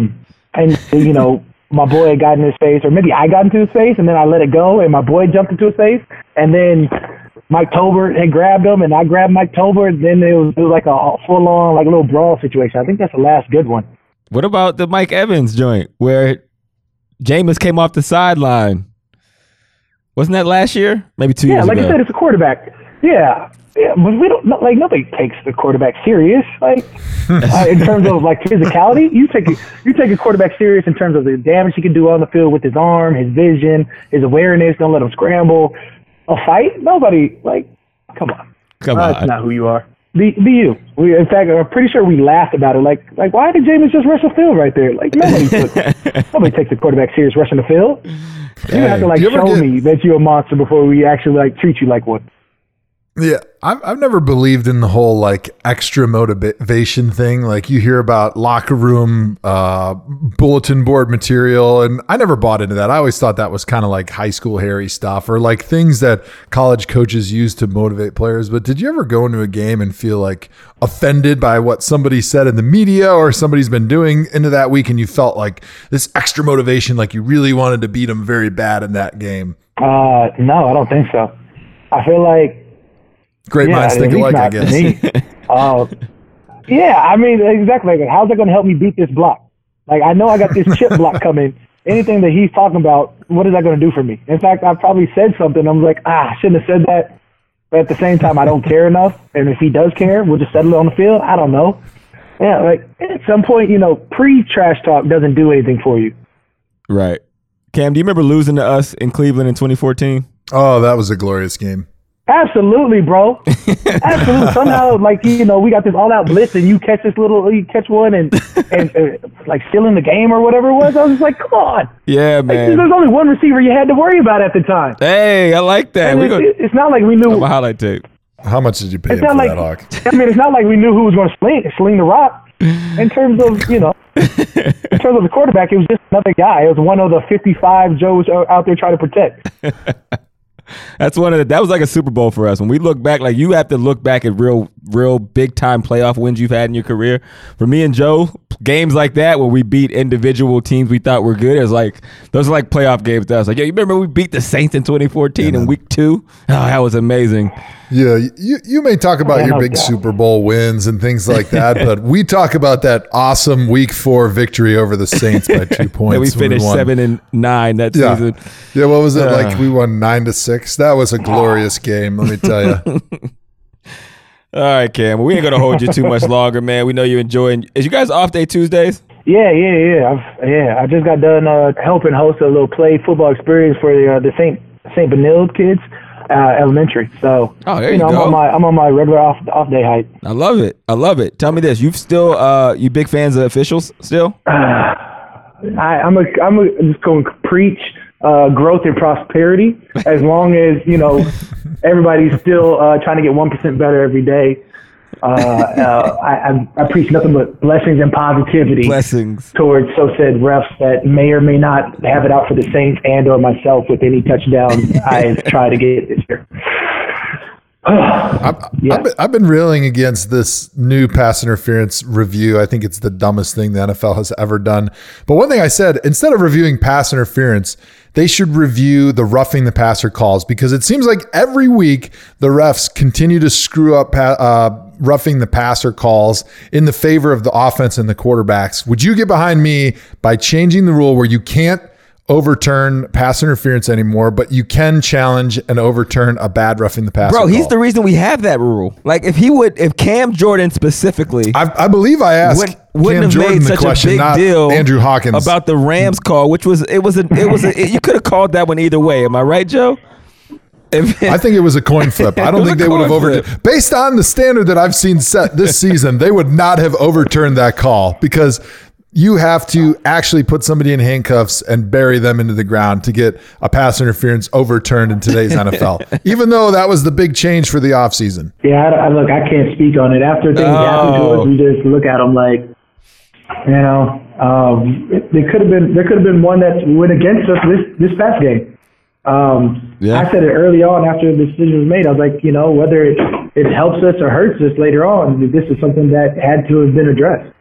S3: And my boy got in his face, or maybe I got into his face, and then I let it go, and my boy jumped into his face, and then Mike Tolbert had grabbed him, and I grabbed Mike Tolbert, and then it was like a full-on, like, little brawl situation. I think that's the last good one.
S2: What about the Mike Evans joint, where Jameis came off the sideline? Wasn't that last year? Maybe 2 years ago.
S3: Yeah, like I said, it's a quarterback. Yeah, but we don't like nobody takes the quarterback serious. Like in terms of like physicality, you take a quarterback serious in terms of the damage he can do on the field with his arm, his vision, his awareness. Don't let him scramble. A fight? Nobody. Like, come on. That's not who you are. Be you. In fact, I'm pretty sure we laughed about it. Like why did Jameis just rush the field right there? Like nobody takes the quarterback serious rushing the field. You have to like show me that you're a monster before we actually like treat you like one.
S1: Yeah, I've never believed in the whole like extra motivation thing. Like you hear about locker room bulletin board material, and I never bought into that. I always thought that was kind of like high school Harry stuff, or like things that college coaches use to motivate players. But did you ever go into a game and feel like offended by what somebody said in the media or somebody's been doing into that week, and you felt like this extra motivation, like you really wanted to beat them very bad in that game?
S3: No, I don't think so. I feel like
S1: great minds think alike, I guess.
S3: Yeah, I mean, exactly. Like, how's that going to help me beat this block? Like, I know I got this chip block coming. Anything that he's talking about, what is that going to do for me? In fact, I probably said something. I'm like, I shouldn't have said that. But at the same time, I don't care enough. And if he does care, we'll just settle it on the field. I don't know. Yeah, like, at some point, pre-trash talk doesn't do anything for you.
S2: Right. Cam, do you remember losing to us in Cleveland in 2014?
S1: Oh, that was a glorious game.
S3: Absolutely, bro. Absolutely. Somehow, like, you know, we got this all-out blitz, and you catch one and like stealing the game or whatever it was. I was just like, come on.
S2: Yeah,
S3: like,
S2: man.
S3: there's only one receiver you had to worry about at the time.
S2: Hey, I like that.
S3: It's not like we knew.
S2: My highlight tape.
S1: How much did you pay
S3: It's
S1: him
S3: not
S1: for
S3: like,
S1: that, Hawk?
S3: I mean, it's not like we knew who was going to sling the rock. In terms of, you know, in terms of the quarterback, it was just another guy. It was one of the 55 Joes out there trying to protect.
S2: That was like a Super Bowl for us. When we look back, like, you have to look back at real big time playoff wins you've had in your career. For me and Joe, games like that where we beat individual teams we thought were good, those are like playoff games to us. Like, yo, you remember we beat the Saints in 2014 in week 2? Oh, that was amazing.
S1: Yeah, you may talk about your big Super Bowl wins and things like that, but we talk about that awesome Week 4 victory over the Saints by 2 points.
S2: And we finished 7-9 that season.
S1: Yeah, what was it like? We won 9-6. That was a glorious game, let me tell you.
S2: All right, Cam. Well, we ain't gonna hold you too much longer, man. We know you're enjoying. Is you guys off day Tuesdays?
S3: Yeah. I just got done helping host a little play football experience for the St. Benilde kids. Elementary. So,
S2: there you go.
S3: I'm on my regular off day height.
S2: I love it. Tell me this: you've still you big fans of officials still?
S3: I'm just going to preach growth and prosperity as long as, you know, everybody's still trying to get 1% better every day. I preach nothing but blessings and positivity.
S2: Blessings
S3: towards so-said refs that may or may not have it out for the Saints and or myself with any touchdowns I've tried to get this year.
S1: I've been railing against this new pass interference review. I think it's the dumbest thing the NFL has ever done. But one thing I said, instead of reviewing pass interference, they should review the roughing the passer calls, because it seems like every week the refs continue to screw up roughing the passer calls in the favor of the offense and the quarterbacks. Would you get behind me by changing the rule where you can't overturn pass interference anymore, but you can challenge and overturn a bad roughing the passer
S2: Bro, he's
S1: call?
S2: the reason we have that rule. Like, if Cam Jordan specifically,
S1: I believe I asked
S2: wouldn't
S1: Cam
S2: have
S1: Jordan
S2: made
S1: the
S2: such
S1: question,
S2: a big
S1: not
S2: deal
S1: Andrew Hawkins,
S2: about the Rams call, which was you could have called that one either way. Am I right, Joe?
S1: I think it was a coin flip. I don't think they would have overturned. Based on the standard that I've seen set this season, they would not have overturned that call, because you have to actually put somebody in handcuffs and bury them into the ground to get a pass interference overturned in today's NFL, even though that was the big change for the offseason.
S3: Yeah, I can't speak on it. After things happen to us, we just look at them like, you know, there could have been one that went against us this past game. I said it early on after the decision was made. I was like, you know, whether it helps us or hurts us later on, this is something that had to have been addressed.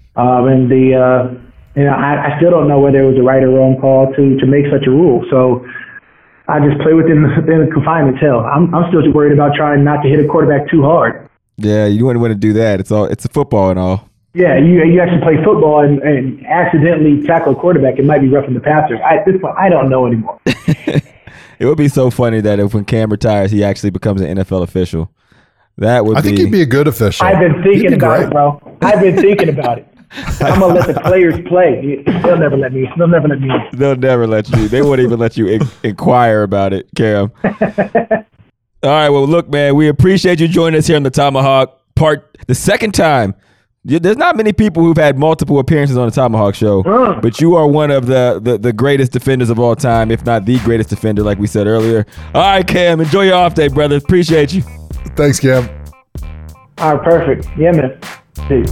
S3: I still don't know whether it was a right or wrong call to make such a rule. So I just play within the confinement hell. I'm still worried about trying not to hit a quarterback too hard.
S2: Yeah, you wouldn't want to do that. It's a football and all.
S3: Yeah, you actually play football and accidentally tackle a quarterback. It might be roughing the passer. At this point, I don't know anymore.
S2: It would be so funny that if when Cam retires, he actually becomes an NFL official. I
S1: think he'd be a good official.
S3: I've been thinking about it, bro. I've been thinking about it. I'm gonna let the players play. They'll never let me. They'll never let me.
S2: They'll never let you. They won't even let you inquire about it, Cam. All right. Well, look, man, we appreciate you joining us here on the Tomahawk the second time. There's not many people who've had multiple appearances on the Tomahawk Show, but you are one of the greatest defenders of all time, if not the greatest defender, like we said earlier. All right, Cam, enjoy your off day, brother. Appreciate you.
S1: Thanks, Cam.
S3: All right, perfect. Yeah, man. Peace.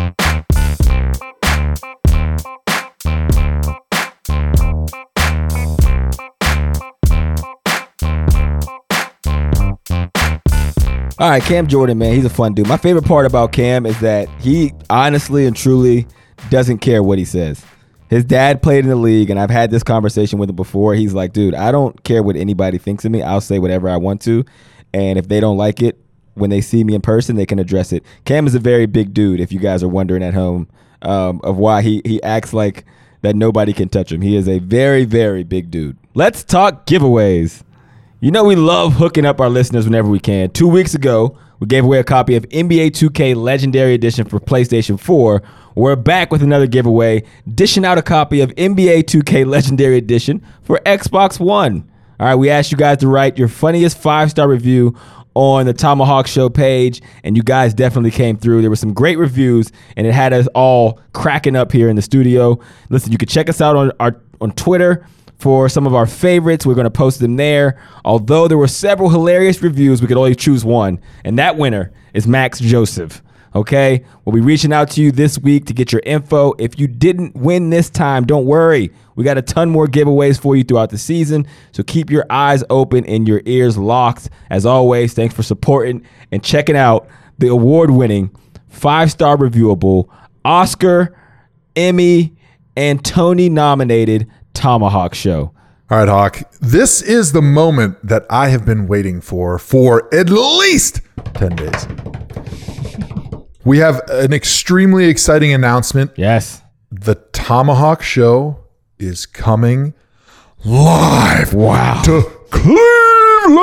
S2: All right, Cam Jordan, man, he's a fun dude. My favorite part about Cam is that he honestly and truly doesn't care what he says. His dad played in the league, and I've had this conversation with him before. He's like, dude, I don't care what anybody thinks of me. I'll say whatever I want to, and if they don't like it, when they see me in person, they can address it. Cam is a very big dude, if you guys are wondering at home, of why he acts like that nobody can touch him. He is a very, very big dude. Let's talk giveaways. You know we love hooking up our listeners whenever we can. 2 weeks ago, we gave away a copy of NBA 2K Legendary Edition for PlayStation 4. We're back with another giveaway, dishing out a copy of NBA 2K Legendary Edition for Xbox One. All right, we asked you guys to write your funniest 5-star review on the Tomahawk Show page, and you guys definitely came through. There were some great reviews, and it had us all cracking up here in the studio. Listen, you can check us out on Twitter for some of our favorites. We're going to post them there. Although there were several hilarious reviews, we could only choose one, and that winner is Max Joseph. Okay, we'll be reaching out to you this week to get your info. If you didn't win this time, don't worry. We got a ton more giveaways for you throughout the season, so keep your eyes open and your ears locked. As always, thanks for supporting and checking out the award-winning, 5-star reviewable, Oscar, Emmy, and Tony-nominated Tomahawk Show.
S1: All right, Hawk, this is the moment that I have been waiting for at least 10 days. We have an extremely exciting announcement.
S2: Yes.
S1: The Tomahawk Show is coming live.
S2: Wow.
S1: To Cleveland,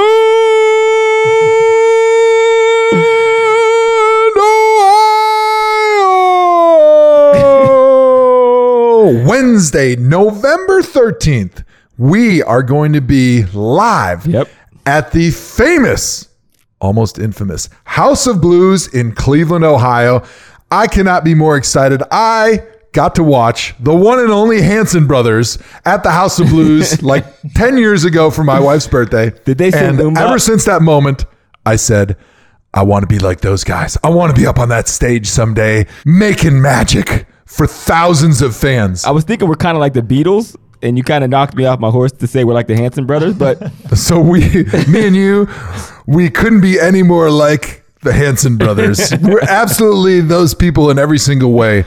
S1: Ohio. Wednesday, November 13th, we are going to be live at the famous, almost infamous House of Blues in Cleveland, Ohio. I cannot be more excited. I got to watch the one and only Hanson brothers at the House of Blues like 10 years ago for my wife's birthday.
S2: Did they sing
S1: And ever since that moment, I said, I want to be like those guys. I want to be up on that stage someday, making magic for thousands of fans.
S2: I was thinking we're kind of like the Beatles, and you kind of knocked me off my horse to say we're like the Hanson brothers, but
S1: so me and you, we couldn't be any more like the Hanson brothers. We're absolutely those people in every single way.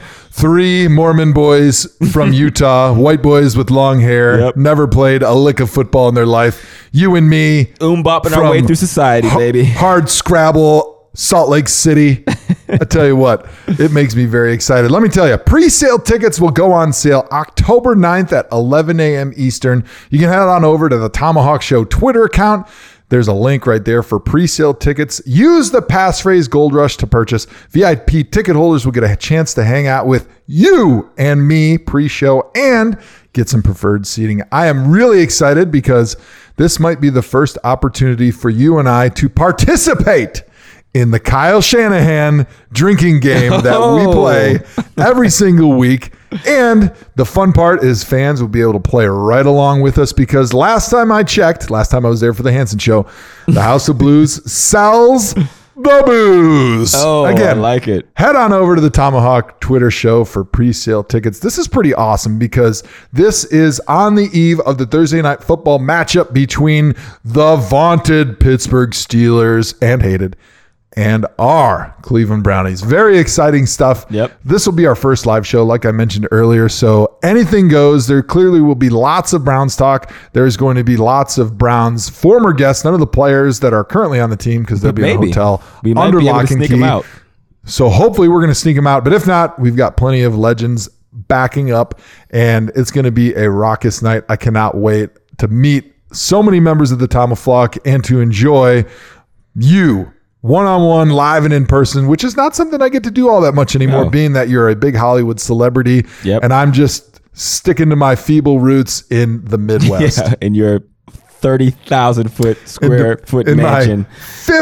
S1: 3 Mormon boys from Utah, white boys with long hair, never played a lick of football in their life. You and me,
S2: bopping our way through society, baby.
S1: Hard Scrabble, Salt Lake City. I tell you what, it makes me very excited. Let me tell you, pre-sale tickets will go on sale October 9th at 11 a.m. Eastern. You can head on over to the Tomahawk Show Twitter account. There's a link right there for pre-sale tickets. Use the passphrase Gold Rush to purchase. VIP ticket holders will get a chance to hang out with you and me pre-show and get some preferred seating. I am really excited because this might be the first opportunity for you and I to participate in the Kyle Shanahan drinking game that we play every single week. And the fun part is fans will be able to play right along with us because last time I was there for the Hanson Show, the House of Blues sells the booze.
S2: Oh, again, I like it.
S1: Head on over to the Tomahawk Twitter show for pre-sale tickets. This is pretty awesome because this is on the eve of the Thursday night football matchup between the vaunted Pittsburgh Steelers and hated and our Cleveland Brownies. Very exciting stuff.
S2: Yep.
S1: This will be our first live show, like I mentioned earlier. So anything goes. There clearly will be lots of Browns talk. There's going to be lots of Browns former guests, none of the players that are currently on the team because they'll be in a hotel
S2: we might
S1: under
S2: be able
S1: lock
S2: to
S1: and
S2: sneak
S1: key.
S2: them out.
S1: So hopefully we're going to sneak them out. But if not, we've got plenty of legends backing up, and it's going to be a raucous night. I cannot wait to meet so many members of the Tomahawk and to enjoy you one-on-one, live and in person, which is not something I get to do all that much anymore, being that you're a big Hollywood celebrity and I'm just sticking to my feeble roots in the Midwest.
S2: Yeah, in your 30,000 square foot mansion.
S1: My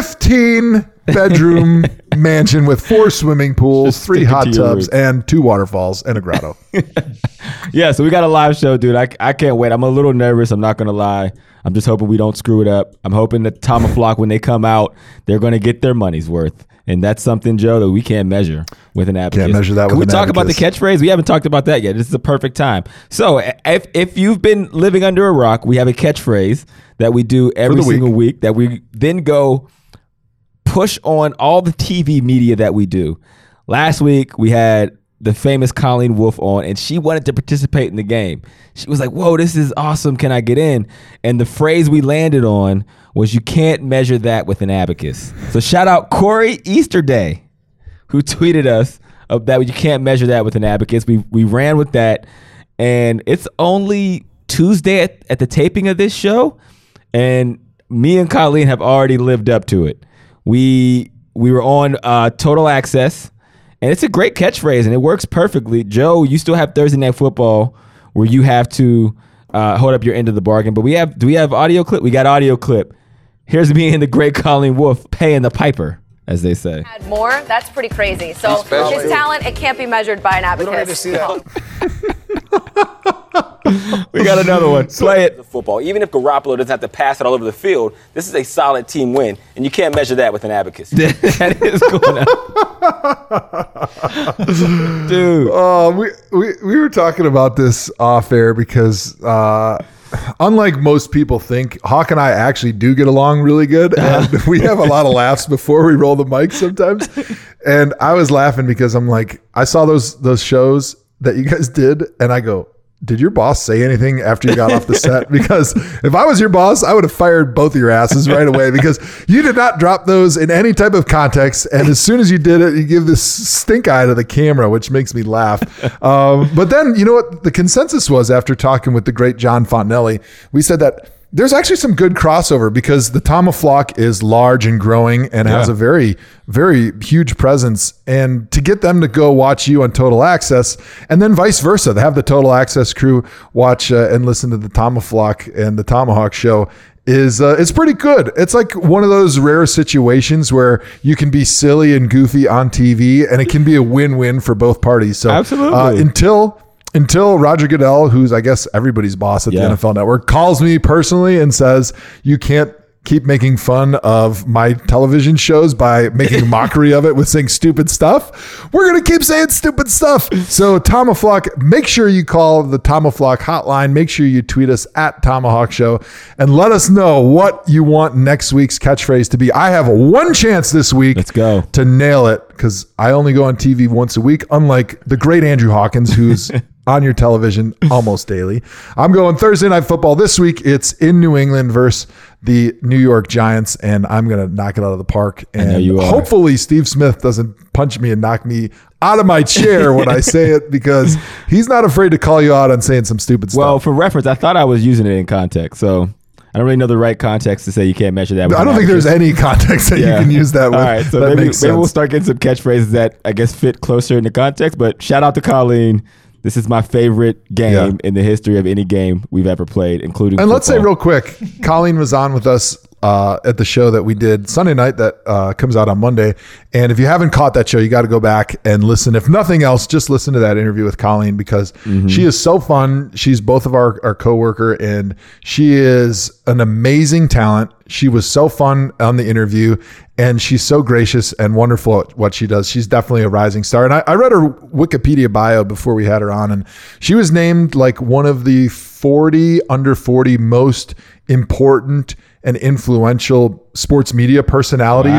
S1: 15 bedroom mansion with 4 swimming pools, 3 hot tubs, and 2 waterfalls and a grotto.
S2: Yeah, so we got a live show, dude. I can't wait. I'm a little nervous. I'm not going to lie. I'm just hoping we don't screw it up. I'm hoping that Tomahawk, when they come out, they're going to get their money's worth. And that's something, Joe, that we can't measure with an abacus.
S1: Can't measure that
S2: Can
S1: with
S2: we
S1: an
S2: talk about the
S1: abacus.
S2: catchphrase? We haven't talked about that yet. This is the perfect time. So if you've been living under a rock, we have a catchphrase that we do every single week that we then go push on all the TV media that we do. Last week, we had the famous Colleen Wolfe on, and she wanted to participate in the game. She was like, whoa, this is awesome. Can I get in? And the phrase we landed on was, you can't measure that with an abacus. So shout out Corey Easterday, who tweeted us that you can't measure that with an abacus. We ran with that, and it's only Tuesday at the taping of this show, and me and Colleen have already lived up to it. We were on Total Access, and it's a great catchphrase, and it works perfectly. Joe, you still have Thursday Night Football where you have to hold up your end of the bargain. But do we have audio clip? We got audio clip. Here's me and the great Colleen Wolfe paying the piper, as they say.
S11: Add more? That's pretty crazy. So his talent, it can't be measured by an abacus. We don't need to see
S2: that. We got another one. Play it.
S14: Football. Even if Garoppolo doesn't have to pass it all over the field, this is a solid team win, and you can't measure that with an abacus.
S2: That is going on.
S1: Dude. We were talking about this off air because unlike most people think, Hawk and I actually do get along really good, and we have a lot of laughs before we roll the mic sometimes. And I was laughing because I'm like, I saw those shows that you guys did, and I go, did your boss say anything after you got off the set? Because if I was your boss, I would have fired both of your asses right away, because you did not drop those in any type of context. And as soon as you did it, you give this stink eye to the camera, which makes me laugh. But then, you know what the consensus was after talking with the great John Fontenelli? We said that there's actually some good crossover because the Tomahawk is large and growing and has a very, very huge presence. And to get them to go watch you on Total Access, and then vice versa, to have the Total Access crew watch and listen to the Tomahawk and the Tomahawk show is it's pretty good. It's like one of those rare situations where you can be silly and goofy on TV, and it can be a win-win for both parties. So
S2: absolutely.
S1: Until Roger Goodell, who's I guess everybody's boss at the NFL Network, calls me personally and says, you can't keep making fun of my television shows by making a mockery of it with saying stupid stuff, we're going to keep saying stupid stuff. So Tomahawk, make sure you call the Tomahawk hotline. Make sure you tweet us at Tomahawk Show and let us know what you want next week's catchphrase to be. I have one chance this week to nail it, because I only go on TV once a week, unlike the great Andrew Hawkins, who's on your television almost daily. I'm going Thursday Night Football this week. It's in New England versus the New York Giants, and I'm going to knock it out of the park. And hopefully Steve Smith doesn't punch me and knock me out of my chair when I say it, because he's not afraid to call you out on saying some stupid stuff.
S2: Well, for reference, I thought I was using it in context, so I don't really know the right context to say you can't measure that.
S1: I don't think there's any context that you can use that with.
S2: All right, so maybe we'll start getting some catchphrases that I guess fit closer in the context, but shout out to Colleen. This is my favorite game in the history of any game we've ever played, including football.
S1: Let's say real quick, Colleen was on with us at the show that we did Sunday night that comes out on Monday. And if you haven't caught that show, you got to go back and listen. If nothing else, just listen to that interview with Colleen, because she is so fun. She's both of our coworker, and she is an amazing talent. She was so fun on the interview, and she's so gracious and wonderful at what she does. She's definitely a rising star. And I read her Wikipedia bio before we had her on, and she was named like one of the 40 under 40 most important and influential sports media personalities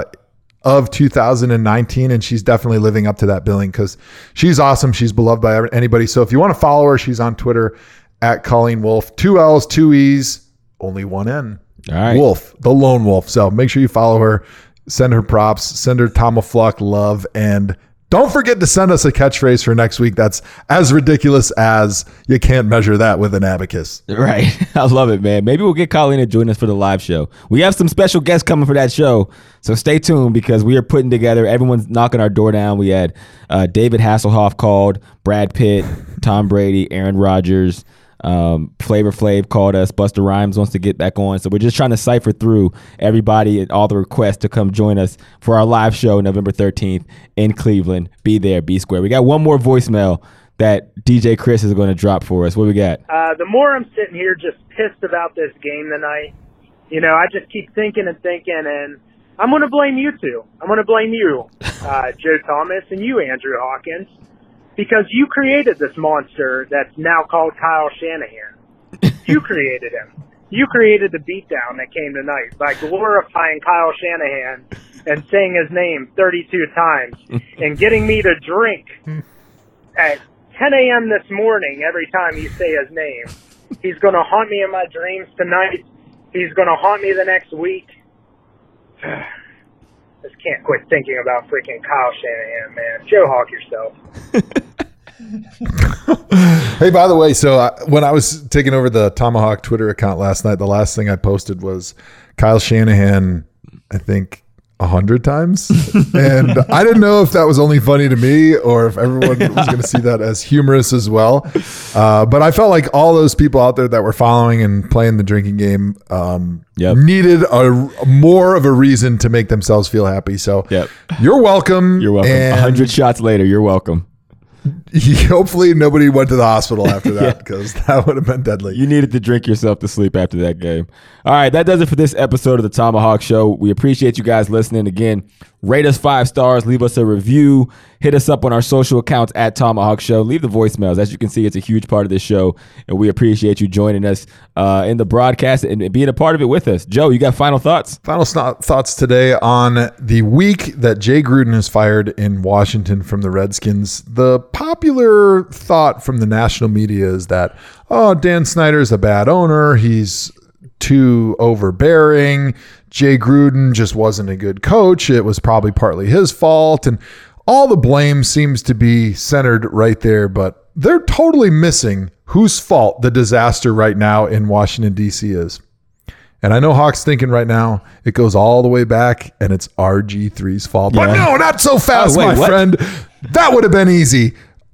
S1: of 2019. And she's definitely living up to that billing, because she's awesome. She's beloved by anybody. So if you want to follow her, she's on Twitter at Colleen Wolfe. 2 L's, 2 E's, only 1 N.
S2: All right.
S1: Wolf, the lone wolf. So make sure you follow her, send her props, send her Tomahawk love, and don't forget to send us a catchphrase for next week that's as ridiculous as you can't measure that with an abacus.
S2: Right. I love it, man. Maybe we'll get Colleen to join us for the live show. We have some special guests coming for that show, so stay tuned, because we are putting together, everyone's knocking our door down. We had David Hasselhoff called, Brad Pitt, Tom Brady, Aaron Rodgers, Flavor Flav called us, Busta Rhymes wants to get back on, so we're just trying to cipher through everybody and all the requests to come join us for our live show November 13th in Cleveland. Be there, be square. We got one more voicemail that DJ Chris is going to drop for us. What we got?
S15: The more I'm sitting here just pissed about this game tonight, I just keep thinking and I'm going to blame you two. I'm going to blame you, Joe Thomas, and you, Andrew Hawkins, because you created this monster that's now called Kyle Shanahan. You created him. You created the beatdown that came tonight by glorifying Kyle Shanahan and saying his name 32 times and getting me to drink at 10 a.m. this morning every time you say his name. He's going to haunt me in my dreams tonight. He's going to haunt me the next week. Just can't quit thinking about freaking Kyle Shanahan, man. Joe Hawk yourself.
S1: Hey, by the way, so when I was taking over the Tomahawk Twitter account last night, the last thing I posted was Kyle Shanahan, I think, 100 times. And I didn't know if that was only funny to me or if everyone was going to see that as humorous as well. But I felt like all those people out there that were following and playing the drinking game needed more of a reason to make themselves feel happy. So you're welcome.
S2: You're welcome. 100 shots later, you're welcome.
S1: Hopefully nobody went to the hospital after that because that would have been deadly.
S2: You needed to drink yourself to sleep after that game. All right, that does it for this episode of the Tomahawk Show. We appreciate you guys listening. Again, rate us 5 stars, leave us a review, hit us up on our social accounts at Tomahawk Show. Leave the voicemails. As you can see, it's a huge part of this show, and we appreciate you joining us in the broadcast and being a part of it with us. Joe, you got final thoughts?
S1: Final thoughts today on the week that Jay Gruden is fired in Washington from the Redskins. The popular thought from the national media is that, Dan Snyder's a bad owner. He's too overbearing. Jay Gruden just wasn't a good coach. It was probably partly his fault. And all the blame seems to be centered right there, but they're totally missing whose fault the disaster right now in Washington, D.C. is. And I know Hawk's thinking right now, it goes all the way back and it's RG3's fault. Yeah. But no, not so fast, my friend. That would have been easy.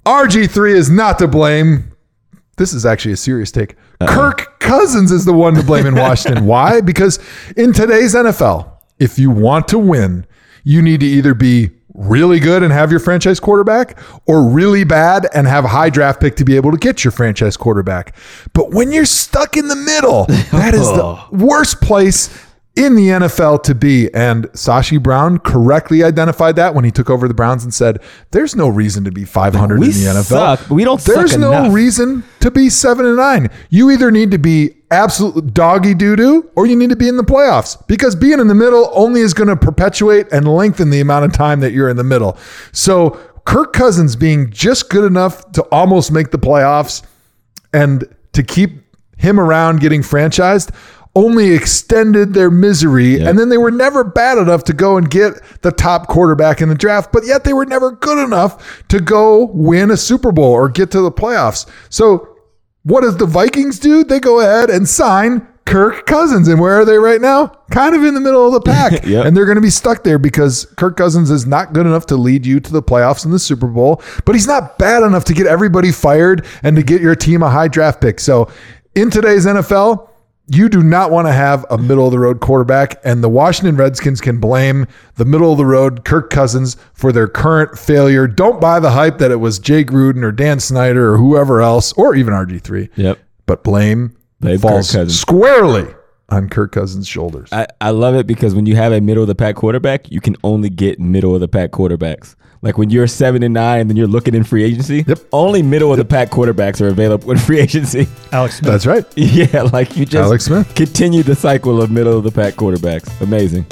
S1: RG3 is not to blame. This is actually a serious take. Kirk Cousins is the one to blame in Washington. Why? Because in today's NFL, if you want to win, you need to either be really good and have your franchise quarterback or really bad and have a high draft pick to be able to get your franchise quarterback. But when you're stuck in the middle, that is the worst place in the NFL to be. And Sashi Brown correctly identified that when he took over the Browns and said, there's no reason to be 500 in the NFL.
S2: Suck, but we don't
S1: There's
S2: suck
S1: no
S2: enough.
S1: reason to be 7-9. You either need to be absolute doggy doo-doo or you need to be in the playoffs, because being in the middle only is going to perpetuate and lengthen the amount of time that you're in the middle. So Kirk Cousins being just good enough to almost make the playoffs and to keep him around getting franchised only extended their misery. And then they were never bad enough to go and get the top quarterback in the draft, but yet they were never good enough to go win a Super Bowl or get to the playoffs. So what does the Vikings do? They go ahead and sign Kirk Cousins. And where are they right now? Kind of in the middle of the pack. And they're going to be stuck there because Kirk Cousins is not good enough to lead you to the playoffs in the Super Bowl, but he's not bad enough to get everybody fired and to get your team a high draft pick. So in today's NFL, you do not want to have a middle-of-the-road quarterback, and the Washington Redskins can blame the middle-of-the-road Kirk Cousins for their current failure. Don't buy the hype that it was Jay Gruden or Dan Snyder or whoever else, or even RG3. But blame falls squarely on Kirk Cousins' shoulders.
S2: I love it because when you have a middle-of-the-pack quarterback, you can only get middle-of-the-pack quarterbacks. Like when you're 7-9 and then you're looking in free agency, only middle-of-the-pack quarterbacks are available in free agency.
S16: Alex Smith.
S1: That's right.
S2: Yeah, like you just
S1: Alex Smith.
S2: Continue the cycle of middle-of-the-pack quarterbacks. Amazing.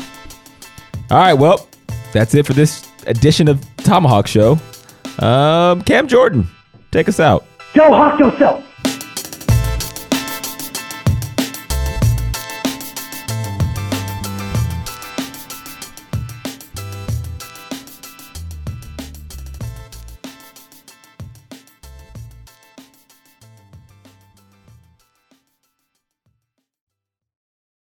S2: All right, well, that's it for this edition of Tomahawk Show. Cam Jordan, take us out.
S3: Go Hawk yourself.